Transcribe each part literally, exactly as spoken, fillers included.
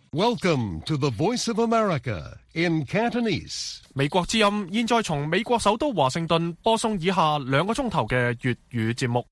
Welcome to the Voice of America in Cantonese. 美國之音現在從美國首都華盛頓播送以下兩個鐘頭嘅粵語節目。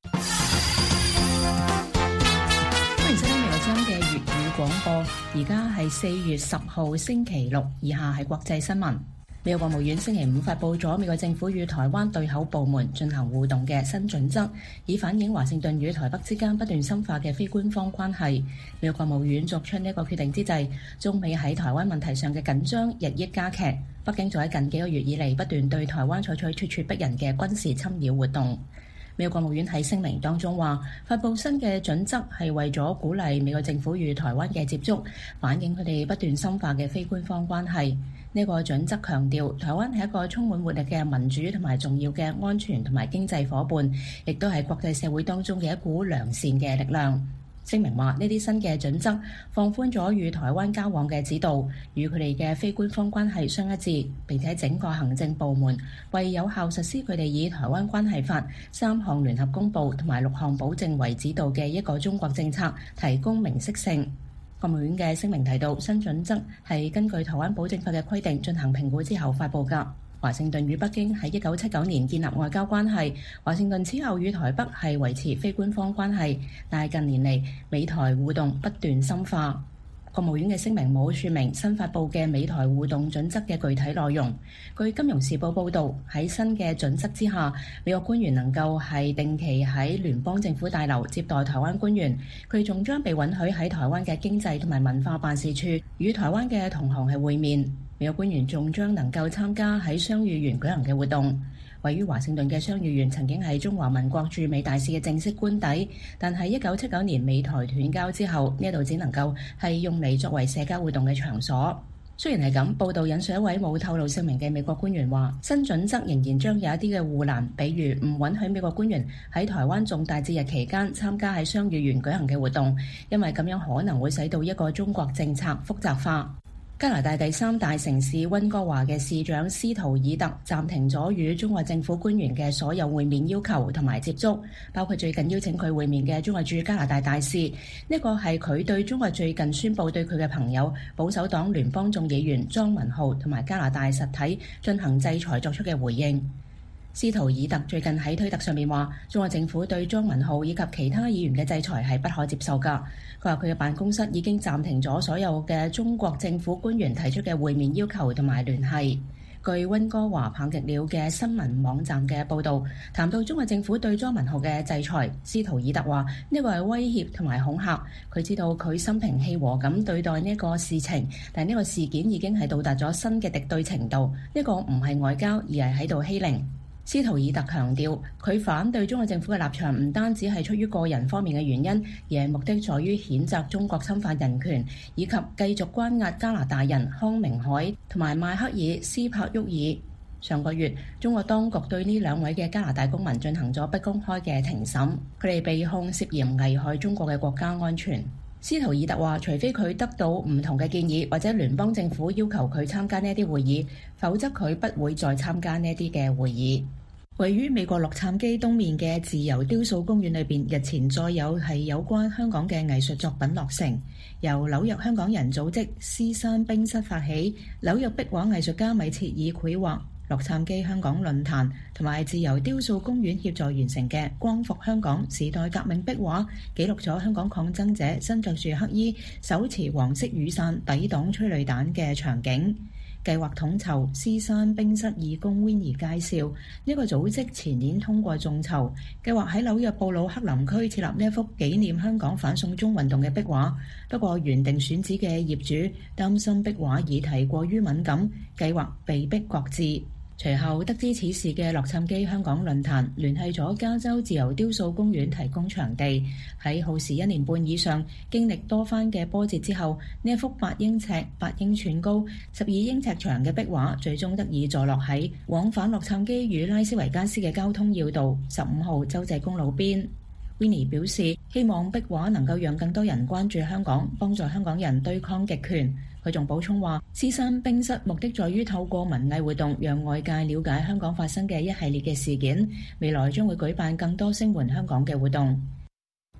歡迎收聽美國之音嘅粵語廣播。而家係四月十號星期六，以下係國際新聞。美國國務院星期五發布咗美國政府與台灣對口部門進行互動嘅新準則，以反映華盛頓與台北之間不斷深化嘅非官方關係。美國國務院作出呢一個決定之際，中美喺台灣問題上嘅緊張日益加劇。北京就喺近幾個月以嚟不斷對台灣採取咄咄逼人嘅軍事侵擾活動。美國國務院喺聲明當中話，發布新嘅準則係為咗鼓勵美國政府與台灣嘅接觸，反映佢哋不斷深化嘅非官方關係。呢個準則強調，台灣係一個充滿活力嘅民主同埋重要嘅安全同埋經濟夥伴，亦都係國際社會當中嘅一股良善嘅力量。聲明話，呢啲新嘅準則放寬咗與台灣交往嘅指導，與佢哋嘅非官方關係相一致，並且整個行政部門為有效實施佢哋以台灣關係法三項聯合公報同埋六項保證為指導嘅一個中國政策提供明晰性。國務院嘅聲明提到，新準則係根據台灣保證法嘅規定進行評估之後發布㗎。華盛頓與北京喺一九七九年建立外交關係，華盛頓此後與台北係維持非官方關係，但係近年嚟美台互動不斷深化。國務院嘅聲明冇說明新發布嘅美台互動準則嘅具體內容。據《金融時報》報導，喺新嘅準則之下，美國官員能夠係定期喺聯邦政府大樓接待台灣官員，佢仲將被允許喺台灣嘅經濟同埋文化辦事處與台灣嘅同行係會面。美國官員仲將能夠參加喺雙語園舉行嘅活動。位於華盛頓嘅雙語園曾經係中華民國駐美大使嘅正式官邸，但係一九七九年美台斷交之後，呢度只能夠係用嚟作為社交活動嘅場所。雖然係咁，報道引述一位冇透露姓名嘅美國官員話，新準則仍然將有一啲嘅護欄，比如唔允許美國官員喺台灣重大節日期間參加喺雙語園舉行嘅活動，因為咁樣可能會使到一個中國政策複雜化。加拿大第三大城市溫哥華嘅市長斯圖爾特暫停咗與中國政府官員嘅所有會面要求同埋接觸，包括最近邀請佢會面嘅中國駐加拿大大使。呢個係佢對中國最近宣布對佢嘅朋友保守黨聯邦眾議員莊文浩同埋加拿大實體進行制裁作出嘅回應。斯圖爾特最近喺推特上面話，中國政府對莊文浩以及其他議員嘅制裁係不可接受㗎。佢話佢嘅辦公室已經暫停咗所有嘅中國政府官員提出嘅會面要求同埋聯繫。據溫哥華棒極了嘅新聞網站嘅報導，談到中國政府對莊文浩嘅制裁，斯圖爾特話呢個係威脅同埋恐嚇。佢知道佢心平氣和咁對待呢個事情，但呢個事件已經係到達咗新嘅敵對程度。呢個唔係外交，而係喺度欺凌。斯圖爾特強調，佢反對中國政府嘅立場唔單止係出於個人方面嘅原因，而係目的在於譴責中國侵犯人權，以及繼續關押加拿大人康明凱同埋邁克爾斯帕沃爾。上個月，中國當局對呢兩位嘅加拿大公民進行咗不公開嘅庭審，佢哋被控涉嫌危害中國嘅國家安全。斯圖爾特話，除非佢得到唔同嘅建議，或者聯邦政府要求佢參加呢啲會議，否則佢不會再參加呢啲嘅會議。位於美國洛杉磯東面嘅自由雕塑公園裏邊，日前再有係有關香港嘅藝術作品落成，由紐約香港人組織獅山冰室發起，紐約壁畫藝術家米切爾繪畫，洛杉磯香港論壇同埋自由雕塑公園協助完成嘅光復香港時代革命壁畫，記錄咗香港抗爭者身着住黑衣、手持黃色雨傘抵擋催淚彈嘅場景。計劃統籌獅山冰室義工 Winnie 介紹，呢個組織前年通過眾籌，計劃喺紐約布魯克林區設立呢一幅紀念香港反送中運動嘅壁畫。不過原定選址嘅業主擔心壁畫議題過於敏感，計劃被迫擱置。隨後得知此事嘅洛杉磯香港論壇聯繫咗加州自由雕塑公園提供場地，喺耗時一年半以上，經歷多番嘅波折之後，呢一幅八英尺、八英寸高、十二英尺長嘅壁畫，最終得以坐落喺往返洛杉磯與拉斯維加斯嘅交通要道十五號州際公路邊。Winnie 表示，希望壁畫能夠讓更多人關注香港，幫助香港人對抗極權。佢仲補充話，獅山冰室目的在於透過文藝活動，讓外界了解香港發生嘅一系列嘅事件。未來將會舉辦更多聲援香港嘅活動。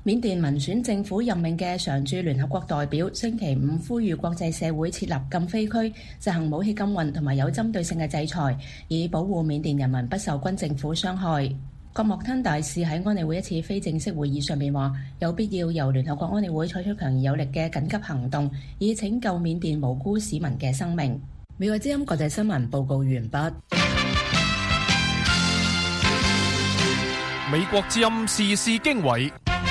緬甸民選政府任命嘅常駐聯合國代表星期五呼籲國際社會設立禁飛區，實行武器禁運同埋有針對性嘅制裁，以保護緬甸人民不受軍政府傷害。郭莫吞大使喺安理會一次非正式會議上面話，有必要由聯合國安理會採取強而有力嘅緊急行動，以拯救緬甸無辜市民嘅生命。美國之音國際新聞報告完畢。 美國之音時事經緯。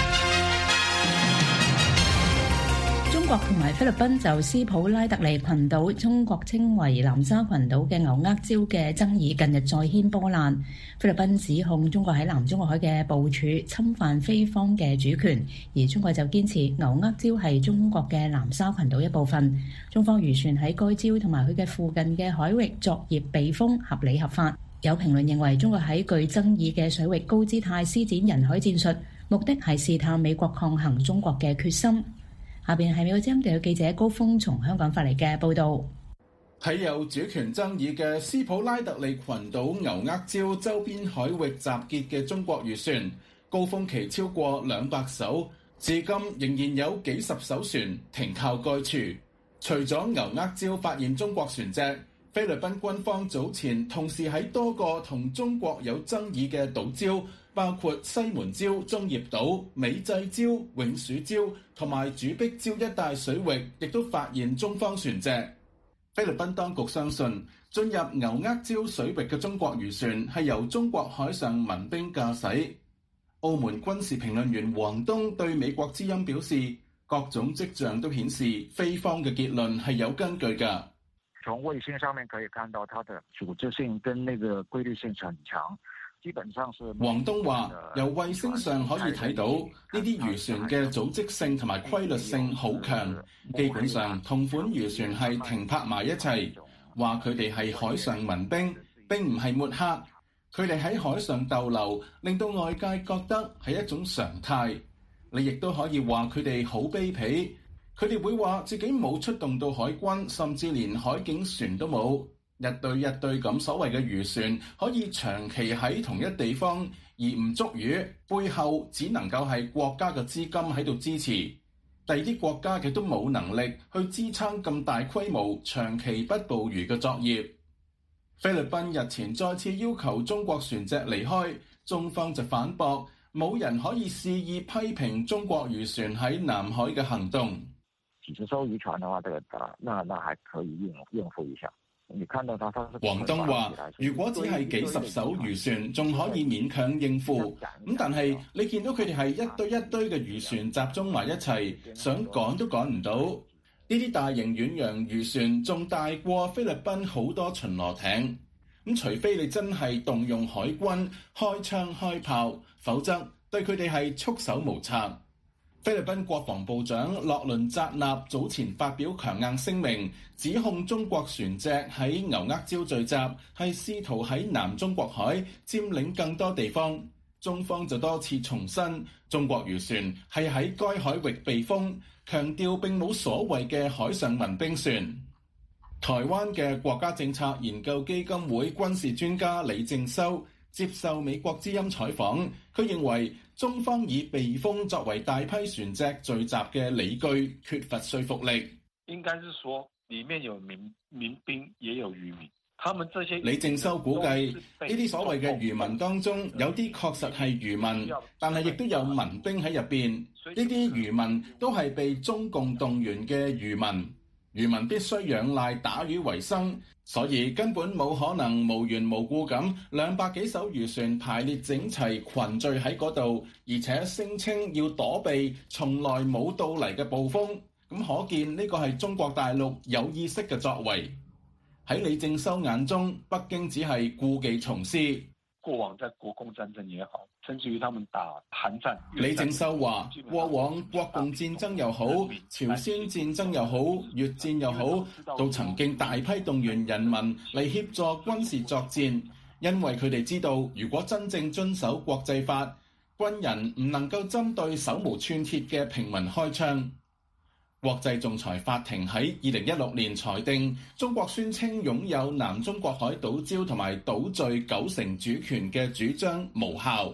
中國同埋菲律賓就斯普拉特利群島，中國稱為南沙群島嘅牛軛礁嘅爭議近日再掀波瀾。菲律賓指控中國喺南中國海嘅部署侵犯菲方嘅主權，而中國就堅持牛軛礁係中國嘅南沙群島一部分。中方漁船喺該礁同埋佢嘅附近嘅海域作業避風合理合法。有評論認為，中國喺具爭議嘅水域高姿態施展人海戰術，目的係試探美國抗衡中國嘅決心。下邊係美國之音地記者高峰從香港發嚟嘅報導。 喺有主權爭議嘅斯普拉特利群島牛軛礁周邊海域集結嘅中國漁船，高峰期超過兩百艘，至今仍然有幾十艘船停靠該處。除咗牛軛礁發現中國船隻，菲律賓軍方早前同時喺多個同中國有爭議嘅島礁，包括西門礁、中業島、美濟礁、永暑礁同埋主碧礁一帶水域，亦都發現中方船隻。菲律賓當局相信，進入牛軛礁水域嘅中國漁船係由中國海上民兵駕駛。澳門軍事評論員黃東對美國之音表示，各種跡象都顯示菲方嘅結論係有根據㗎。 從衛星上面可以看到，它的組織性跟那個規律性很強，基本上是。黃東話：由衛星上可以睇到呢啲漁船嘅組織性同埋規律性好強，基本上同款漁船係停泊埋一齊。話佢哋係海上民兵，並唔係抹黑。佢哋喺海上逗留，令到外界覺得係一種常態。你亦都可以話佢哋好卑鄙。佢哋會話自己冇出動到海軍，甚至連海警船都冇，一對一對咁所謂嘅漁船可以長期喺同一地方而唔捉魚，背後只能夠係國家嘅資金喺度支持，第二啲國家亦都冇能力去支撐咁大規模長期不捕魚嘅作業。菲律賓日前再次要求中國船隻離開，中方就反駁，冇人可以肆意批評中國漁船喺南海嘅行動。幾十艘漁船的話，這個那那還可以應應付一下。你看到他，他是黃東話，如果只係幾十艘漁船，仲可以勉強應付。咁但係你見到佢哋係一堆一堆嘅漁船集中埋一齊，想趕都趕唔到。呢啲大型遠洋漁船仲大過菲律賓好多巡邏艇。咁除非你真係動用海軍開槍開炮，否則對佢哋係束手無策。菲律賓國防部長洛倫扎納早前發表強硬聲明，指控中國船隻喺牛軛礁聚集，係試圖喺南中國海佔領更多地方。中方就多次重申，中國漁船係喺該海域避風，強調並冇所謂嘅海上民兵船。台灣嘅國家政策研究基金會軍事專家李正修接受美國之音採訪，佢認為中方以避風作為大批船隻聚集嘅理據缺乏說服力。 應該是說裡面有民民兵，也有漁民，他們這些李正修估計呢啲所謂嘅漁民當中，有啲確實係漁民，但係亦都有民兵喺入邊。呢啲漁民都係被中共動員嘅漁民。漁民必須仰賴打魚為生，所以根本冇可能無緣無故咁兩百幾艘漁船排列整齊群聚喺嗰度，而且聲稱要躲避從來冇到嚟嘅暴風。咁可見呢個係中國大陸有意識嘅作為。喺李正修眼中，北京只係故技重施。 過往在國共戰爭也好，甚至於他們打韓戰。 李正修話：過往國共戰爭又好，朝鮮戰爭又好，越戰又好，都曾經大批動員人民嚟協助軍事作戰，因為佢哋知道，如果真正遵守國際法，軍人唔能夠針對手無寸鐵嘅平民開槍。國際仲裁法庭喺二零一六年裁定，中國宣稱擁有南中國海島礁同埋島嶼九成主權嘅主張無效，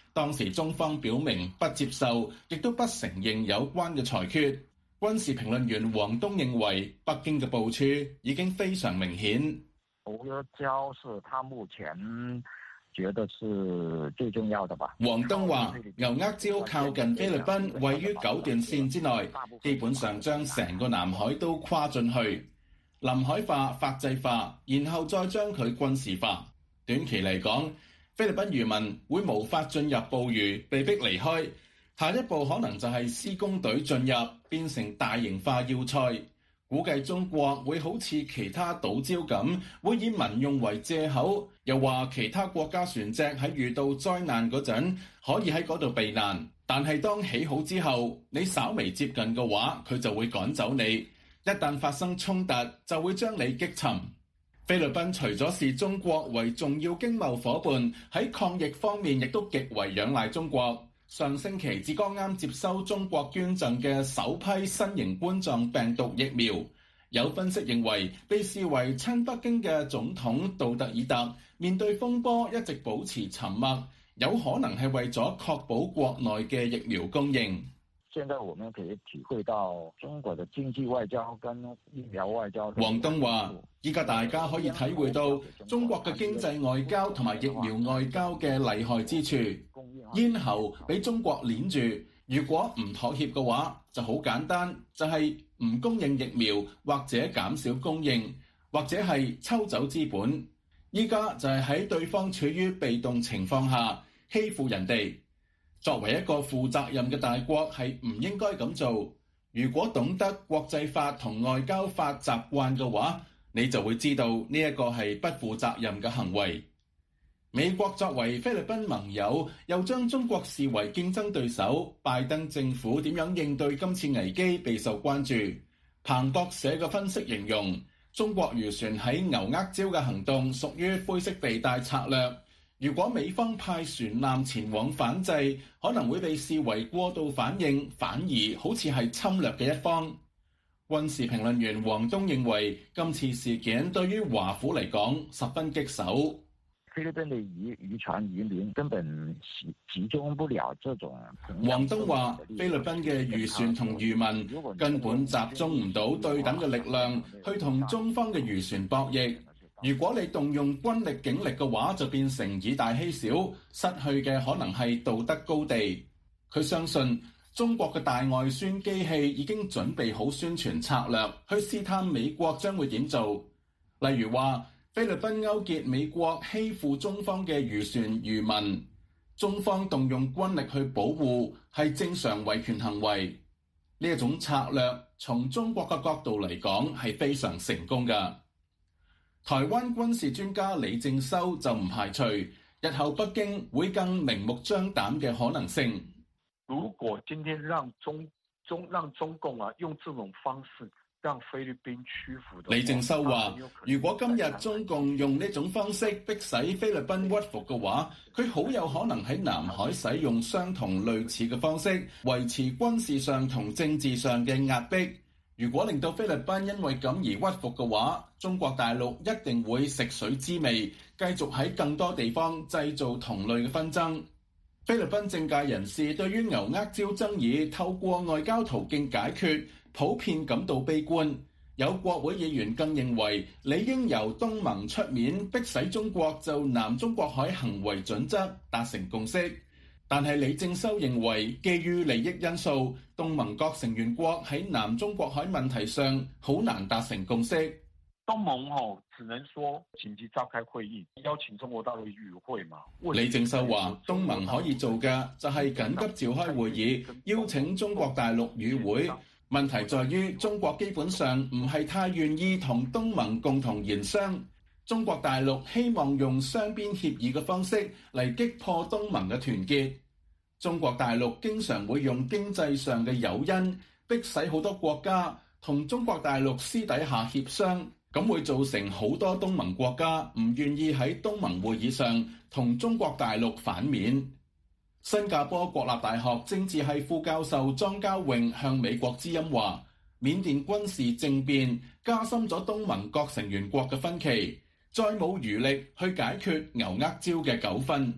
當時中方表明不接受，亦都不承認有關嘅裁決。軍事評論員王東認為，北京嘅部署已經非常明顯。 阿膠是他目前覺得是最重要的吧。 王東話：牛軛礁靠近菲律賓，位於九段線之內，基本上將成個南海都跨進去，臨海化、法制化，然後再將佢軍事化。短期嚟講，菲律賓漁民會無法進入捕魚，被迫離開。下一步可能就係施工隊進入，變成大型化要塞。估計中國會好似其他島礁咁，會以民用為藉口，又話其他國家船隻喺遇到災難嗰陣可以喺嗰度避難，但係當起好之後，你稍微接近嘅話，佢就會趕走你。一旦發生衝突，就會將你擊沉。菲律賓除咗視中國為重要經貿夥伴，喺抗疫方面亦都極為仰賴中國。上星期至剛啱接收中國捐贈嘅首批新型冠狀病毒疫苗，有分析認為，被視為親北京嘅總統杜特爾特面對風波一直保持沉默，有可能係為咗確保國內嘅疫苗供應。 現在我們可以體會到中國的經濟外交跟疫苗外交。 王東話：依家大家可以體會到中國嘅經濟外交同埋疫苗外交嘅厲害之處。咽喉俾中國鏈住，如果唔妥協嘅話，就好簡單，就係唔供應疫苗，或者減少供應，或者係抽走資本。依家就係喺對方處於被動情況下欺負人哋。作為一個負責任嘅大國，係唔應該咁做。如果懂得國際法同外交法習慣嘅話，你就會知道呢一個係不負責任嘅行為。美國作為菲律賓盟友，又將中國視為競爭對手，拜登政府點樣應對今次危機備受關注。彭博社嘅分析形容，中國漁船喺牛軛礁嘅行動屬於灰色地帶策略。如果美方派船艦前往反制，可能會被視為過度反應，反而好似係侵略嘅一方。軍事評論員王東認為，今次事件對於華府嚟講十分棘手。 菲律賓的漁漁船漁民根本集中不了這種。 王東話：菲律賓嘅漁船同漁民根本集中唔到對等嘅力量去同中方嘅漁船博弈。如果你動用軍力警力嘅話，就變成以大欺小，失去嘅可能係道德高地。佢相信中國嘅大外宣機器已經準備好宣傳策略，去試探美國將會點做。例如話，菲律賓勾結美國欺負中方嘅漁船漁民，中方動用軍力去保護，係正常維權行為。呢一種策略從中國嘅角度嚟講係非常成功㗎。台灣軍事專家李正修就唔排除日後北京會更明目張膽嘅可能性。 如果今天讓中中讓中共啊用這種方式讓菲律賓屈服， 李正修話：如果今日中共用呢種方式迫使菲律賓屈服嘅話，佢好有可能喺南海使用相同類似嘅方式維持軍事上同政治上嘅壓迫。如果令到菲律賓因為咁而屈服嘅話，中國大陸一定會食水知味，繼續喺更多地方製造同類嘅紛爭。菲律賓政界人士對於牛軛礁爭議透過外交途徑解決，普遍感到悲觀。有國會議員更認為，理應由東盟出面迫使中國就南中國海行為準則達成共識。但係李正修認為，基於利益因素，東盟各成員國喺南中國海問題上好難達成共識。 東盟哦，只能說緊急召開會議，邀請中國大陸與會嘛。 李正修話，東盟可以做嘅就係緊急召開會議，邀請中國大陸與會。問題在於中國基本上唔係太願意同東盟共同研商。中國大陸希望用雙邊協議嘅方式嚟擊破東盟嘅團結。中國大陸經常會用經濟上嘅誘因，迫使好多國家同中國大陸私底下協商，咁會造成好多東盟國家唔願意喺東盟會議上同中國大陸反面。新加坡國立大學政治系副教授莊家穎向美國之音話，緬甸軍事政變加深咗東盟各成員國嘅分歧，再冇餘力去解決牛軛礁嘅糾紛。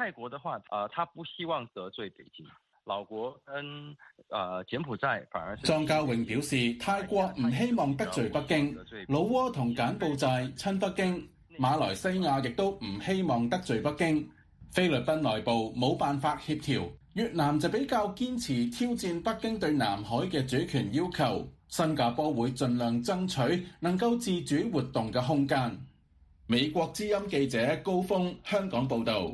泰國的話，呃，他不希望得罪北京。老國跟呃柬埔寨反而是。 莊家榮表示，泰國唔希望得罪北京，老撾同柬埔寨親北京，馬來西亞亦都唔希望得罪北京。菲律賓內部冇辦法協調，越南就比較堅持挑戰北京對南海嘅主權要求。新加坡會盡量爭取能夠自主活動嘅空間。美國之音記者高峰香港報導。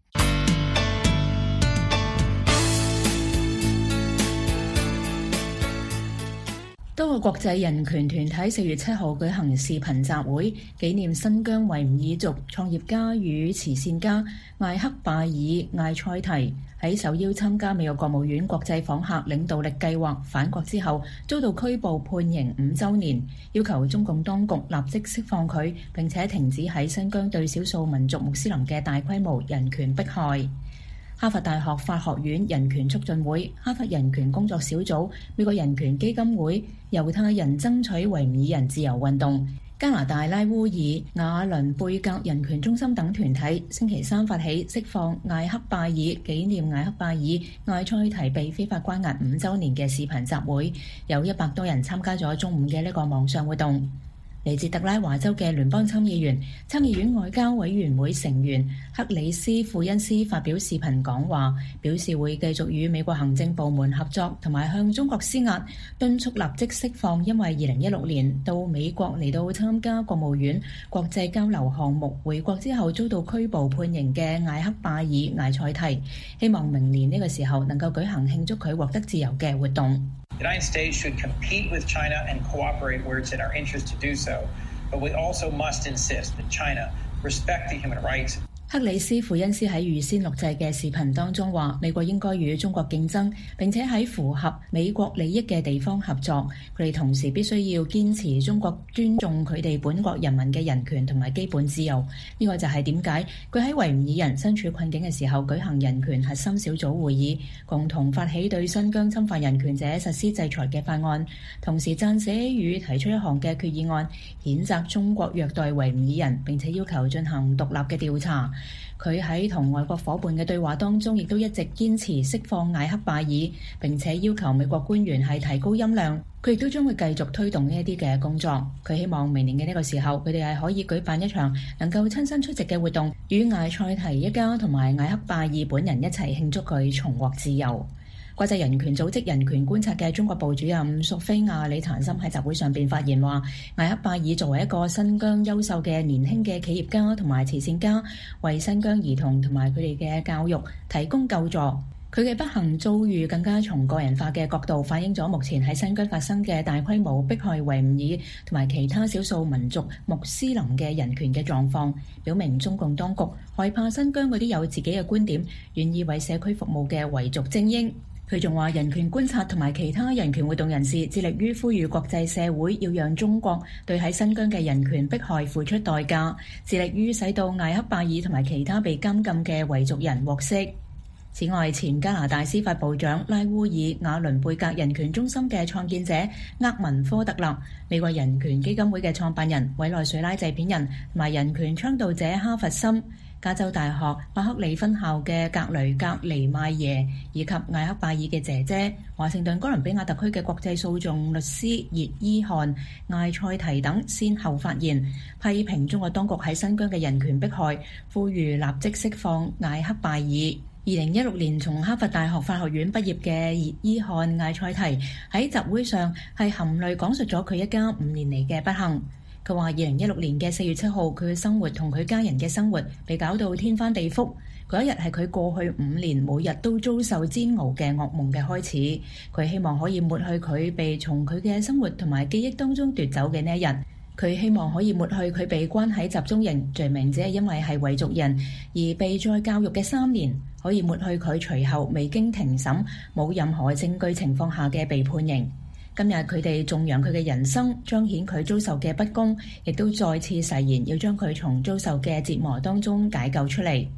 多個國際人權團體四月七號舉行視頻集會，紀念新疆維吾爾族創業家與慈善家艾克拜爾艾塞提喺受邀參加美國國務院國際訪客領導力計劃返國之後，遭到拘捕判刑五週年，要求中共當局立即釋放佢，並且停止喺新疆對少數民族穆斯林嘅大規模人權迫害。哈佛大學法學院人權促進會、哈佛人權工作小組、美國人權基金會、猶太人爭取維吾爾人自由運動、加拿大拉烏爾瓦倫貝格人權中心等團體星期三發起釋放艾克拜爾紀念艾克拜爾艾塞提被非法關押五週年嘅視頻集會，有一百多人參加咗中午嘅呢個網上活動。嚟自特拉華州嘅聯邦參議員、參議院外交委員會成員克里斯庫恩斯發表視頻講話，表示會繼續與美國行政部門合作，同埋向中國施壓，敦促立即釋放因為二零一六年到美國嚟到參加國務院國際交流項目回國之後遭到拘捕判刑嘅艾克拜爾艾塞提，希望明年呢個時候能夠舉行慶祝佢獲得自由嘅活動。 The United States should compete with China and cooperate where it's in our interest to do so, but we also must insist that China respect the human rights. 克里斯庫恩斯喺預先錄製嘅視頻當中話，美國應該與中國競爭，並且喺符合美國利益嘅地方合作。佢哋同時必須要堅持中國尊重佢哋本國人民嘅人權同埋基本自由。呢個就係點解佢喺維吾爾人身處困境嘅時候舉行人權核心小組會議，共同發起對新疆侵犯人權者實施制裁嘅法案，同時撰寫與提出一項嘅決議案，譴責中國虐待維吾爾人，並且要求進行獨立嘅調查。佢喺同外國夥伴嘅對話當中，亦都一直堅持釋放艾克拜爾，並且要求美國官員係提高音量。佢亦都將會繼續推動呢一啲嘅工作。佢希望明年嘅呢個時候，佢哋係可以舉辦一場能夠親身出席嘅活動，與艾塞提一家同埋艾克拜爾本人一齊慶祝佢重獲自由。國際人權組織人權觀察嘅中國部主任索菲亞李檀森喺集會上邊發言話，艾克拜爾作為一個新疆優秀嘅年輕嘅企業家同埋慈善家，為新疆兒童同埋佢哋嘅教育提供救助。佢嘅不幸遭遇更加從個人化嘅角度反映咗目前喺新疆發生嘅大規模迫害維吾爾同埋其他少數民族穆斯林嘅人權嘅狀況，表明中共當局害怕新疆嗰啲有自己嘅觀點、願意為社區服務嘅維族精英。佢仲話，人權觀察同埋其他人權活動人士致力於呼籲國際社會要讓中國對喺新疆嘅人權迫害付出代價，致力於使到艾克拜爾同埋其他被監禁嘅維族人獲釋。此外，前加拿大司法部長拉烏爾瓦倫貝格人權中心嘅創建者厄文科特勒、美國人權基金會嘅創辦人委內瑞拉製片人同埋人權倡導者哈弗森、加州大學伯克利分校嘅格雷格尼邁耶以及艾克拜爾嘅姐姐、華盛頓哥倫比亞特區嘅國際訴訟律師葉伊漢、艾塞提等先後發言，批評中國當局喺新疆嘅人權迫害，呼籲立即釋放艾克拜爾。二零一六年從哈佛大學法學院畢業嘅葉伊漢艾塞提喺集會上係含淚講述咗佢一家五年嚟嘅不幸。佢話：二零一六年嘅四月七號，佢嘅生活同佢家人嘅生活被搞到天翻地覆。嗰一日係佢過去五年每日都遭受煎熬嘅噩夢嘅開始。佢希望可以抹去佢被從佢嘅生活同埋記憶當中奪走嘅呢一日。佢希望可以抹去佢被關喺集中營，罪名只係因為係維族人而被再教育嘅三年，可以抹去佢隨後未經庭審、冇任何證據情況下嘅被判刑。今日佢哋頌揚佢嘅人生，彰顯佢遭受嘅不公，亦都再次誓言要將佢從遭受嘅折磨當中解救出嚟。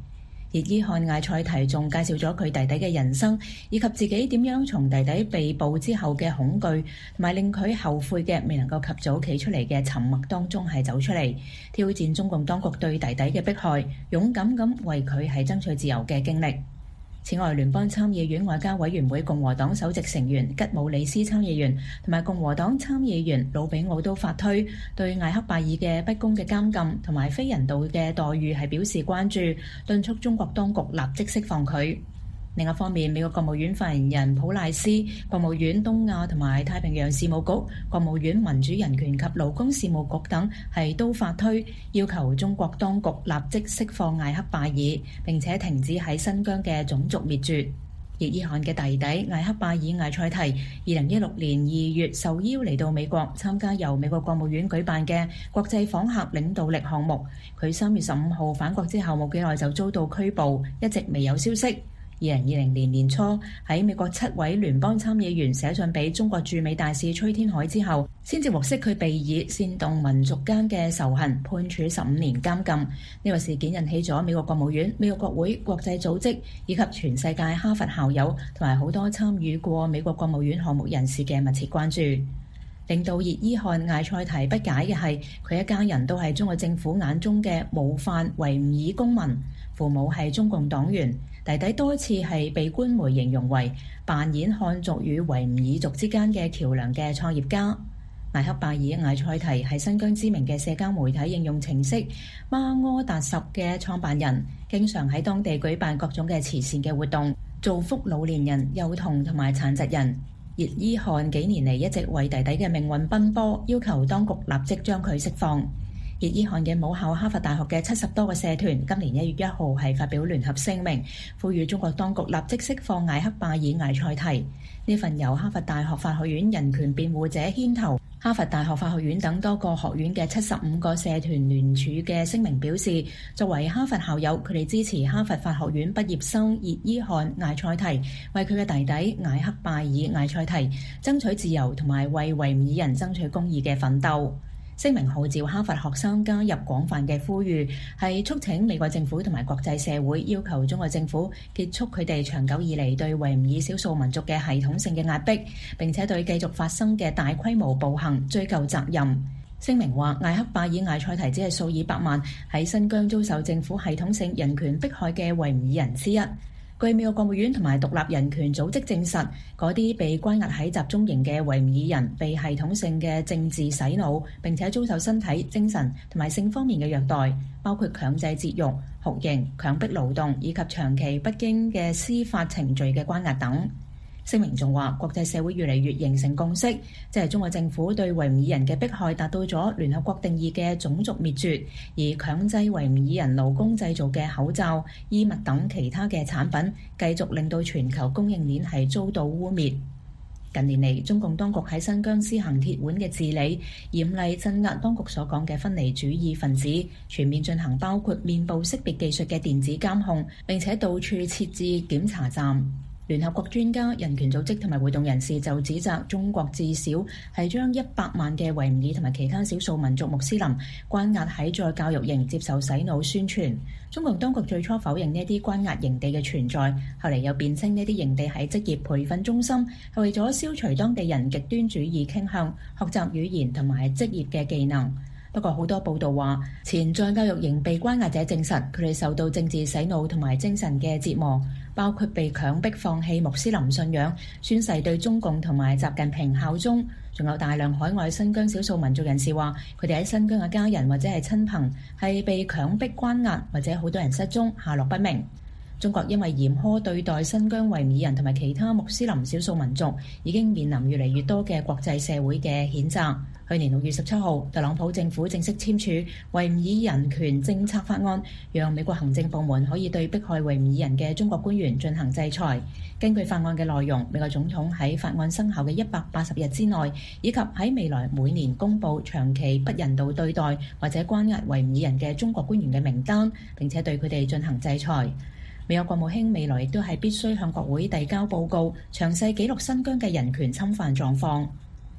熱伊漢艾塞提仲介紹咗佢弟弟嘅人生，以及自己點樣從弟弟被捕之後嘅恐懼，同埋令佢後悔嘅未能夠及早企出嚟嘅沉默當中係走出嚟，挑戰中共當局對弟弟嘅迫害，勇敢咁為佢係爭取自由嘅經歷。此外，聯邦參議院外交委員會共和黨首席成員吉姆里斯參議員同埋共和黨參議員魯比奧都發推，對艾克拜爾嘅不公嘅監禁同埋非人道嘅待遇係表示關注，敦促中國當局立即釋放佢。另一方面，美國國務院發言人普賴斯、國務院東亞同埋太平洋事務局、國務院民主人權及勞工事務局等係都發推，要求中國當局立即釋放艾克拜爾，並且停止喺新疆嘅種族滅絕。熱伊漢嘅弟弟艾克拜爾艾塞提，二零一六年二月受邀嚟到美國參加由美國國務院舉辦嘅國際訪客領導力項目。佢三月十五號返國之後冇幾耐就遭到拘捕，一直未有消息。二零二零年年初，喺美國七位聯邦參議員寫信俾中國駐美大使崔天凱之後，先至獲悉佢被以煽動民族間嘅仇恨判處十五年監禁。呢個事件引起咗美國國務院、美國國會、國際組織以及全世界哈佛校友同埋好多參與過美國國務院項目人士嘅密切關注。令到熱伊漢艾塞提不解嘅係，佢一家人都係中國政府眼中嘅模範維吾爾公民，父母係中共黨員，弟弟多次係被官媒形容為扮演漢族與維吾爾族之間嘅橋梁嘅創業家。艾克拜爾艾塞提係新疆知名嘅社交媒體應用程式孖柯達什嘅創辦人，經常喺當地舉辦各種嘅慈善嘅活動，造福老年人、幼童同埋殘疾人。熱伊漢幾年嚟一直為弟弟嘅命運奔波，要求當局立即將佢釋放。熱伊漢嘅母校哈佛大學嘅七十多個社團今年一月一號係發表聯合聲明，呼籲中國當局立即釋放艾克拜爾艾塞提。呢份由哈佛大學法學院人權辯護者牽頭，哈佛大學法學院等多個學院嘅七十五個社團聯署嘅聲明表示，作為哈佛校友，佢哋支持哈佛法學院畢業生熱伊漢艾塞提為佢嘅弟弟艾克拜爾艾塞提爭取自由同埋為維吾爾人爭取公義嘅奮鬥。聲明號召哈佛學生加入廣泛嘅呼籲，係促請美國政府同埋國際社會要求中國政府結束佢哋長久以嚟對維吾爾少數民族嘅系統性嘅壓迫，並且對繼續發生嘅大規模暴行追究責任。聲明話，艾克拜爾艾塞提只係數以百萬喺新疆遭受政府系統性人權迫害嘅維吾爾人之一。據美國國務院同埋獨立人權組織證實，嗰啲被關押喺集中營嘅維吾爾人被系統性嘅政治洗腦，並且遭受身體、精神同埋性方面嘅虐待，包括強制節育、酷刑、強迫勞動以及長期不經嘅司法程序嘅關押等。聲明仲話，國際社會越嚟越形成共識，即係中國政府對維吾爾人嘅迫害達到咗聯合國定義嘅種族滅絕，而強制維吾爾人勞工製造嘅口罩、衣物等其他嘅產品，繼續令到全球供應鏈係遭到污滅。近年嚟，中共當局喺新疆施行鐵腕嘅治理，嚴厲鎮壓當局所講嘅分離主義分子，全面進行包括面部識別技術嘅電子監控，並且到處設置檢查站。聯合國專家、人權組織同埋活動人士就指責中國至少係將一百萬嘅維吾爾同埋其他少數民族穆斯林關押喺再教育營接受洗腦宣傳。中共當局最初否認呢啲關押營地嘅存在，後嚟又辯稱呢啲營地係職業培訓中心，係為咗消除當地人極端主義傾向，學習語言同埋職業嘅技能。不過好多報道話，前再教育營被關押者證實，佢哋受到政治洗腦同埋精神嘅折磨，包括被強迫放棄穆斯林信仰、宣誓對中共同埋習近平效忠。仲有大量海外新疆少數民族人士話，佢哋喺新疆嘅家人或者係親朋係被強迫關押，或者好多人失蹤，下落不明。中國因為嚴苛對待新疆維吾爾人同埋其他穆斯林少數民族，已經面臨越嚟越多嘅國際社會嘅譴責。去年六月十七號，特朗普政府正式簽署維吾爾人權政策法案，讓美國行政部門可以對迫害維吾爾人嘅中國官員進行制裁。根據法案嘅內容，美國總統喺法案生效嘅一百八十日之內，以及喺未來每年公佈長期不人道對待或者關押維吾爾人嘅中國官員嘅名單，並且對佢哋進行制裁。美國國務卿未來亦都係必須向國會遞交報告，詳細記錄新疆嘅人權侵犯狀況。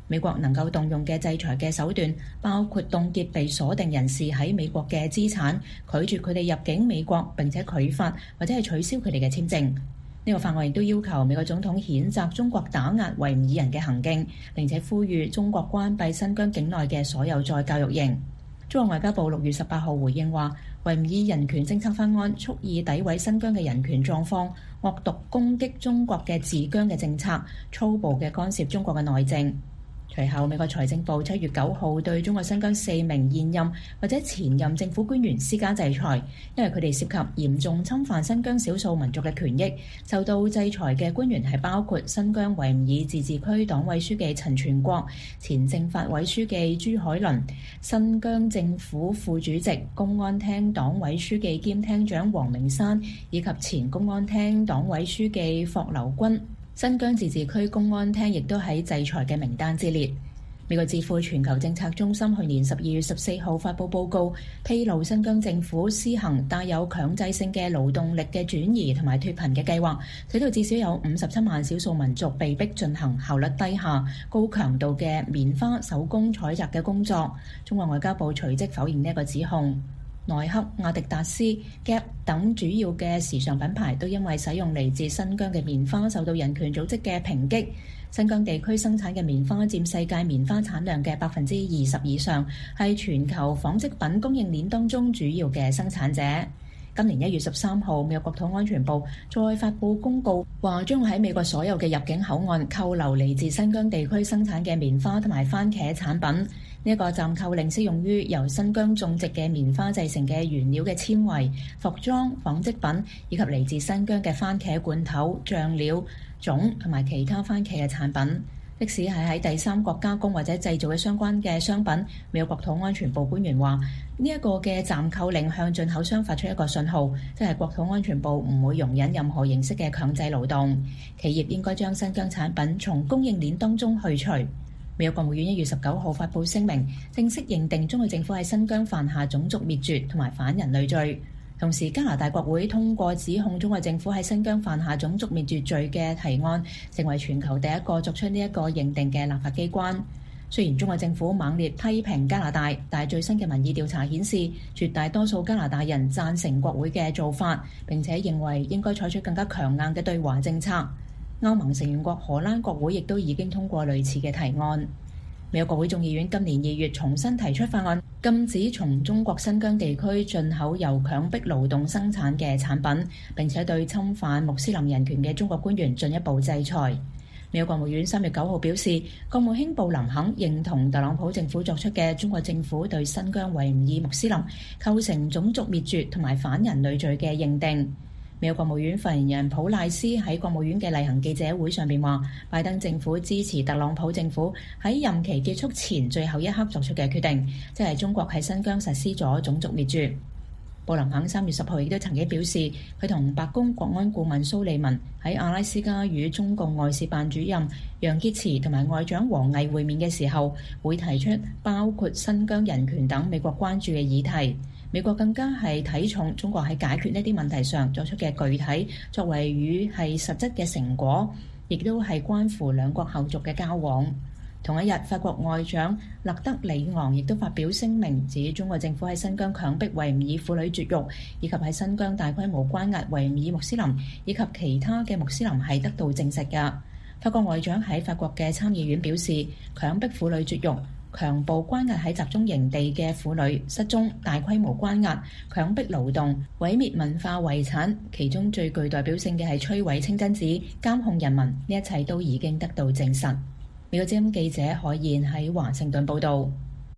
美國能夠動用嘅制裁嘅手段包括凍結被鎖定人士喺美國嘅資產，拒絕佢哋入境美國，並且拒發或者係取消佢哋嘅簽證。呢個法案亦都要求美國總統譴責中國打壓維吾爾人嘅行徑，並且呼籲中國關閉新疆境內嘅所有再教育營。中國外交部六月十八號回應話，維吾爾人權政策法案蓄意詆毀新疆嘅人權狀況，惡毒攻擊中國嘅治疆嘅政策，粗暴嘅干涉中國嘅內政。隨後，美國財政部七月九號對中國新疆四名現任或者前任政府官員施加制裁，因為佢哋涉及嚴重侵犯新疆少數民族嘅權益。受到制裁嘅官員係包括新疆維吾爾自治區黨委書記陳全國、前政法委書記朱海倫、新疆政府副主席、公安廳黨委書記兼廳長黃明山，以及前公安廳黨委書記霍留軍。新疆自治區公安廳亦都喺制裁嘅名單之列。美國智庫全球政策中心去年十二月十四號發布報告，披露新疆政府施行帶有強制性嘅勞動力嘅轉移同埋脫貧嘅計劃，使到至少有五十七萬少數民族被逼進行效率低下、高強度嘅棉花手工採摘嘅工作。中國外交部隨即否認呢一個指控。耐克、阿迪達斯、Gap 等主要嘅時尚品牌都因為使用嚟自新疆嘅棉花受到人權組織嘅抨擊。新疆地區生產嘅棉花佔世界棉花產量嘅百分之二十以上，係全球紡織品供應鏈當中主要嘅生產者。今年一月十三號，美國國土安全部再發布公告，話將會喺美國所有嘅入境口岸扣留嚟自新疆地區生產嘅棉花同埋番茄產品。呢一個暫扣令適用於由新疆種植嘅棉花製成嘅原料嘅纖維、服裝、紡織品，以及嚟自新疆嘅番茄罐頭、醬料、種同埋其他番茄嘅產品。即使係喺第三國加工或者製造嘅相關嘅商品，美國國土安全部官員話，呢一個嘅暫扣令向進口商發出一個信號，即係國土安全部唔會容忍任何形式嘅強制勞動，企業應該將新疆產品從供應鏈當中去除。美國國務院一月十九號發布聲明，正式認定中國政府喺新疆犯下種族滅絕同埋反人類罪。同時，加拿大國會通過指控中國政府喺新疆犯下種族滅絕罪嘅提案，成為全球第一個作出呢一個認定嘅立法機關。雖然中國政府猛烈批評加拿大，但係最新嘅民意調查顯示，絕大多數加拿大人贊成國會嘅做法，並且認為應該採取更加強硬嘅對華政策。歐盟成員國荷蘭國會亦都已經通過類似嘅提案。美國國會眾議院今年二月重新提出法案，禁止從中國新疆地區進口由強迫勞動生產嘅產品，並且對侵犯穆斯林人權嘅中國官員進一步制裁。美國國務院三月九號表示，國務卿布林肯認同特朗普政府作出嘅中國政府對新疆維吾爾穆斯林構成種族滅絕同埋反人類罪嘅認定。美國國務院發言人普賴斯喺國務院嘅例行記者會上邊話，拜登政府支持特朗普政府喺任期結束前最後一刻作出嘅決定，即係中國喺新疆實施咗種族滅絕。布林肯三月十號亦都曾經表示，佢同白宮國安顧問蘇利文喺阿拉斯加與中共外事辦主任楊潔篪同埋外長王毅會面嘅時候，會提出包括新疆人權等美國關注嘅議題。美國更加係睇重中國喺解決呢啲問題上作出嘅具體作為與係實質嘅成果，亦都係關乎兩國後續嘅交往。同一日，法國外長勒德里昂亦都發表聲明，指中國政府喺新疆強迫維吾爾婦女絕育，以及喺新疆大規模關押維吾爾穆斯林以及其他嘅穆斯林係得到證實嘅。法國外長喺法國嘅參議院表示，強迫婦女絕育、強暴關押喺集中營地嘅婦女、失蹤、大規模關押、強迫勞動、毀滅文化遺產，其中最具代表性嘅係摧毀清真寺、監控人民，呢一切都已經得到證實。美國之音記者海燕喺華盛頓報導。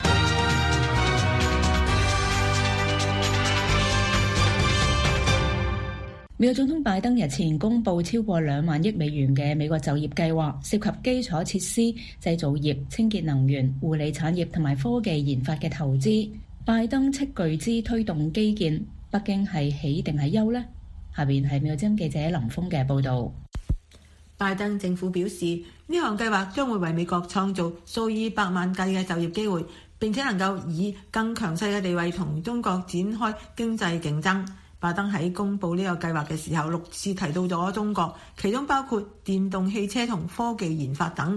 美國總統拜登日前公布超過兩萬億美元嘅美國就業計劃，涉及基礎設施、製造業、清潔能源、護理產業同埋科技研發嘅投資。拜登斥巨資推動基建，北京係喜定係憂呢？下邊係美國之音記者林峰嘅報導。 拜登政府表示，呢項計劃將會為美國創造數以百萬計嘅就業機會，並且能夠以更強勢嘅地位同中國展開經濟競爭。拜登喺公布呢個計劃嘅時候，六次提到咗中國，其中包括電動汽車同科技研發等。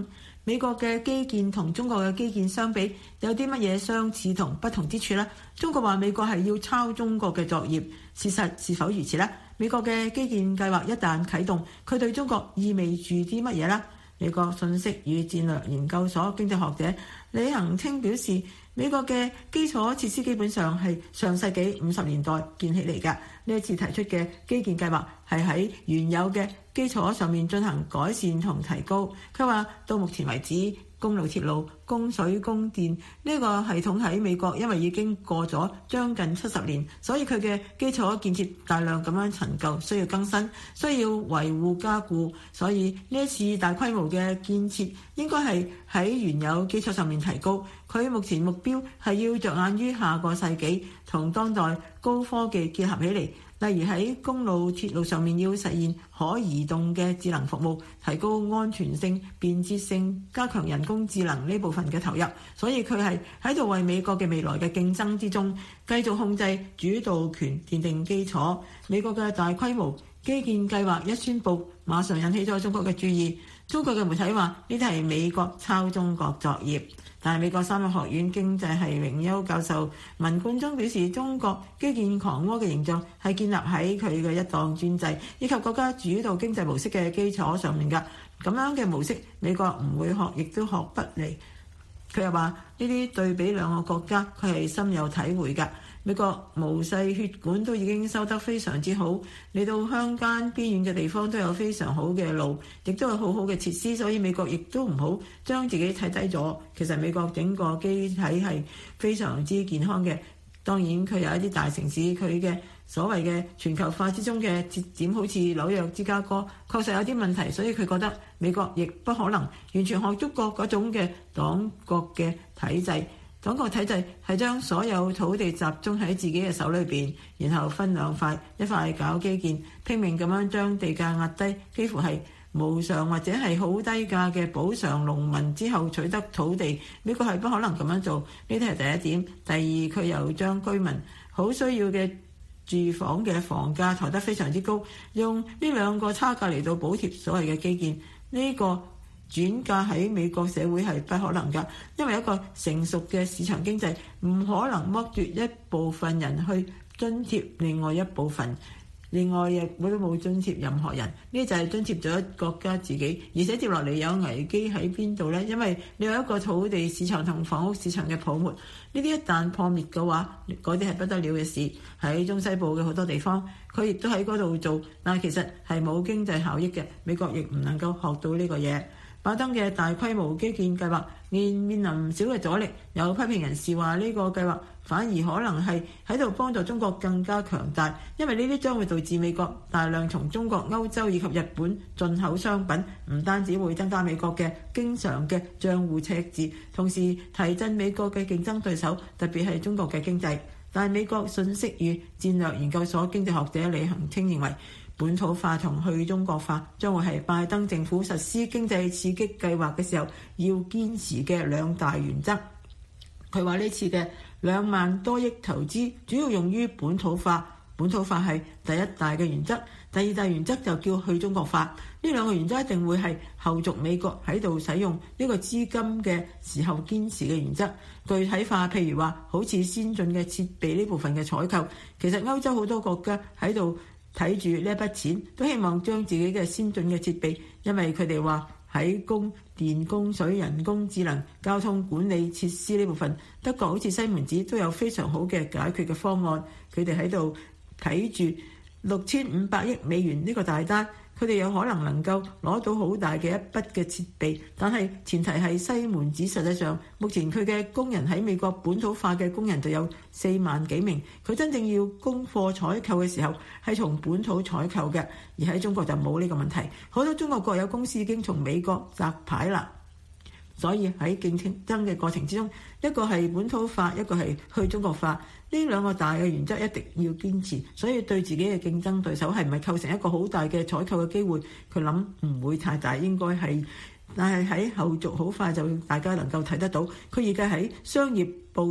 美國嘅基建同中國嘅基建相比，有啲乜嘢相似同不同之處呢？中國話美國係要抄中國嘅作業，事實是否如此呢？美國嘅基建計劃一旦啟動，佢對中國意味住啲乜嘢呢？美國信息與戰略研究所經濟學者李恒清表示，美國嘅基礎設施基本上係上世紀五十年代建起嚟嘅。呢一次提出嘅基建計劃係喺原有嘅基礎上面進行改善同提高。佢話到目前為止，公路、鐵路、供水、供電呢個系統喺美國因為已經過咗將近七十年，所以佢嘅基礎建設大量咁樣陳舊，需要更新，需要維護加固。所以呢一次大規模嘅建設應該係喺原有基礎上面提高。佢目前目標係要着眼於下個世紀同當代高科技結合起嚟。例如喺公路、鐵路上面要實現可移動嘅智能服務，提高安全性、便捷性，加強人工智能呢部分嘅投入。所以佢係喺度為美國嘅未來嘅競爭之中繼續控制主導權，奠定基礎。美國嘅大規模基建計劃一宣佈，馬上引起咗中國嘅注意。中國嘅媒體話呢啲係美國抄中國作業。但係美國三一學院經濟系榮休教授文冠中表示，中國基建狂魔嘅形象係建立喺佢嘅一黨專制以及國家主導經濟模式嘅基礎上面㗎。咁樣嘅模式，美國唔會學，亦都學不嚟。佢又話呢啲對比兩個國家，佢係深有體會㗎。美國毛細血管都已經修得非常之好，嚟到鄉間邊遠嘅地方都有非常好嘅路，亦都有好好嘅設施，所以美國亦都唔好將自己睇低咗。其實美國整個機體係非常之健康嘅。當然佢有一啲大城市，佢嘅所謂嘅全球化之中嘅節點，好似紐約、芝加哥，確實有啲問題，所以佢覺得美國亦不可能完全學中國嗰種嘅黨國嘅體制。黨國體制係將所有土地集中喺自己嘅手裏邊，然後分兩塊，一塊搞基建，拼命咁樣將地價壓低，幾乎係無償或者係好低價嘅補償農民之後取得土地。美國係不可能咁樣做，呢啲係第一點。第二，佢又將居民好需要嘅住房嘅房價抬得非常之高，用呢兩個差價嚟到補貼所謂嘅基建。呢、這個轉嫁喺美國社會係不可能㗎，因為一個成熟嘅市場經濟唔可能剝奪一部分人去津貼另外一部分，另外亦都冇津貼任何人，呢就係津貼咗國家自己。而且接落嚟有危機喺邊度呢？因為你有一個土地市場同房屋市場嘅泡沫，呢啲一旦破滅嘅話，嗰啲係不得了嘅事。喺中西部嘅好多地方，佢亦都喺嗰度做，但係其實係冇經濟效益嘅。美國亦唔能夠學到呢個嘢。拜登嘅大規模基建計劃面面臨唔少嘅阻力，有批評人士話呢個計劃反而可能係喺度幫助中國更加強大，因為呢啲將會導致美國大量從中國、歐洲以及日本進口商品，唔單止會增加美國嘅經常嘅帳戶赤字，同時提振美國嘅競爭對手，特別係中國嘅經濟。但係美國信息與戰略研究所經濟學者李恒清認為，本土化同去中國化將會係拜登政府實施經濟刺激計劃嘅時候要堅持嘅兩大原則。佢話呢次嘅兩萬多億投資主要用於本土化，本土化係第一大嘅原則，第二大原則就叫去中國化。呢兩個原則一定會係後續美國喺度使用呢個資金嘅時候堅持嘅原則。具體化，譬如話好似先進嘅設備呢部分嘅採購，其實歐洲好多國家喺度睇住呢一筆錢，都希望將自己嘅先進嘅設備，因為佢哋話喺供電、供水、人工智能、交通管理設施呢部分，德國好似西門子都有非常好嘅解決嘅方案。佢哋喺度睇住六千五百億美元呢個大單，佢哋有可能能夠攞到好大嘅一筆嘅設備，但係前提係西門子實際上目前佢嘅工人喺美國本土化嘅工人就有四萬幾名，佢真正要供貨採購嘅時候係從本土採購嘅，而喺中國就冇呢個問題。好多中國國有公司已經從美國摘牌啦，所以喺競爭嘅過程之中，一個係本土化，一個係去中國化，呢兩個大嘅原則一定要堅持。所以對自己嘅競爭對手係唔係構成一個好大嘅採購嘅機會，佢諗唔會太大，應該係。但係喺後續好快就大家能夠睇得到，佢而家喺商業部同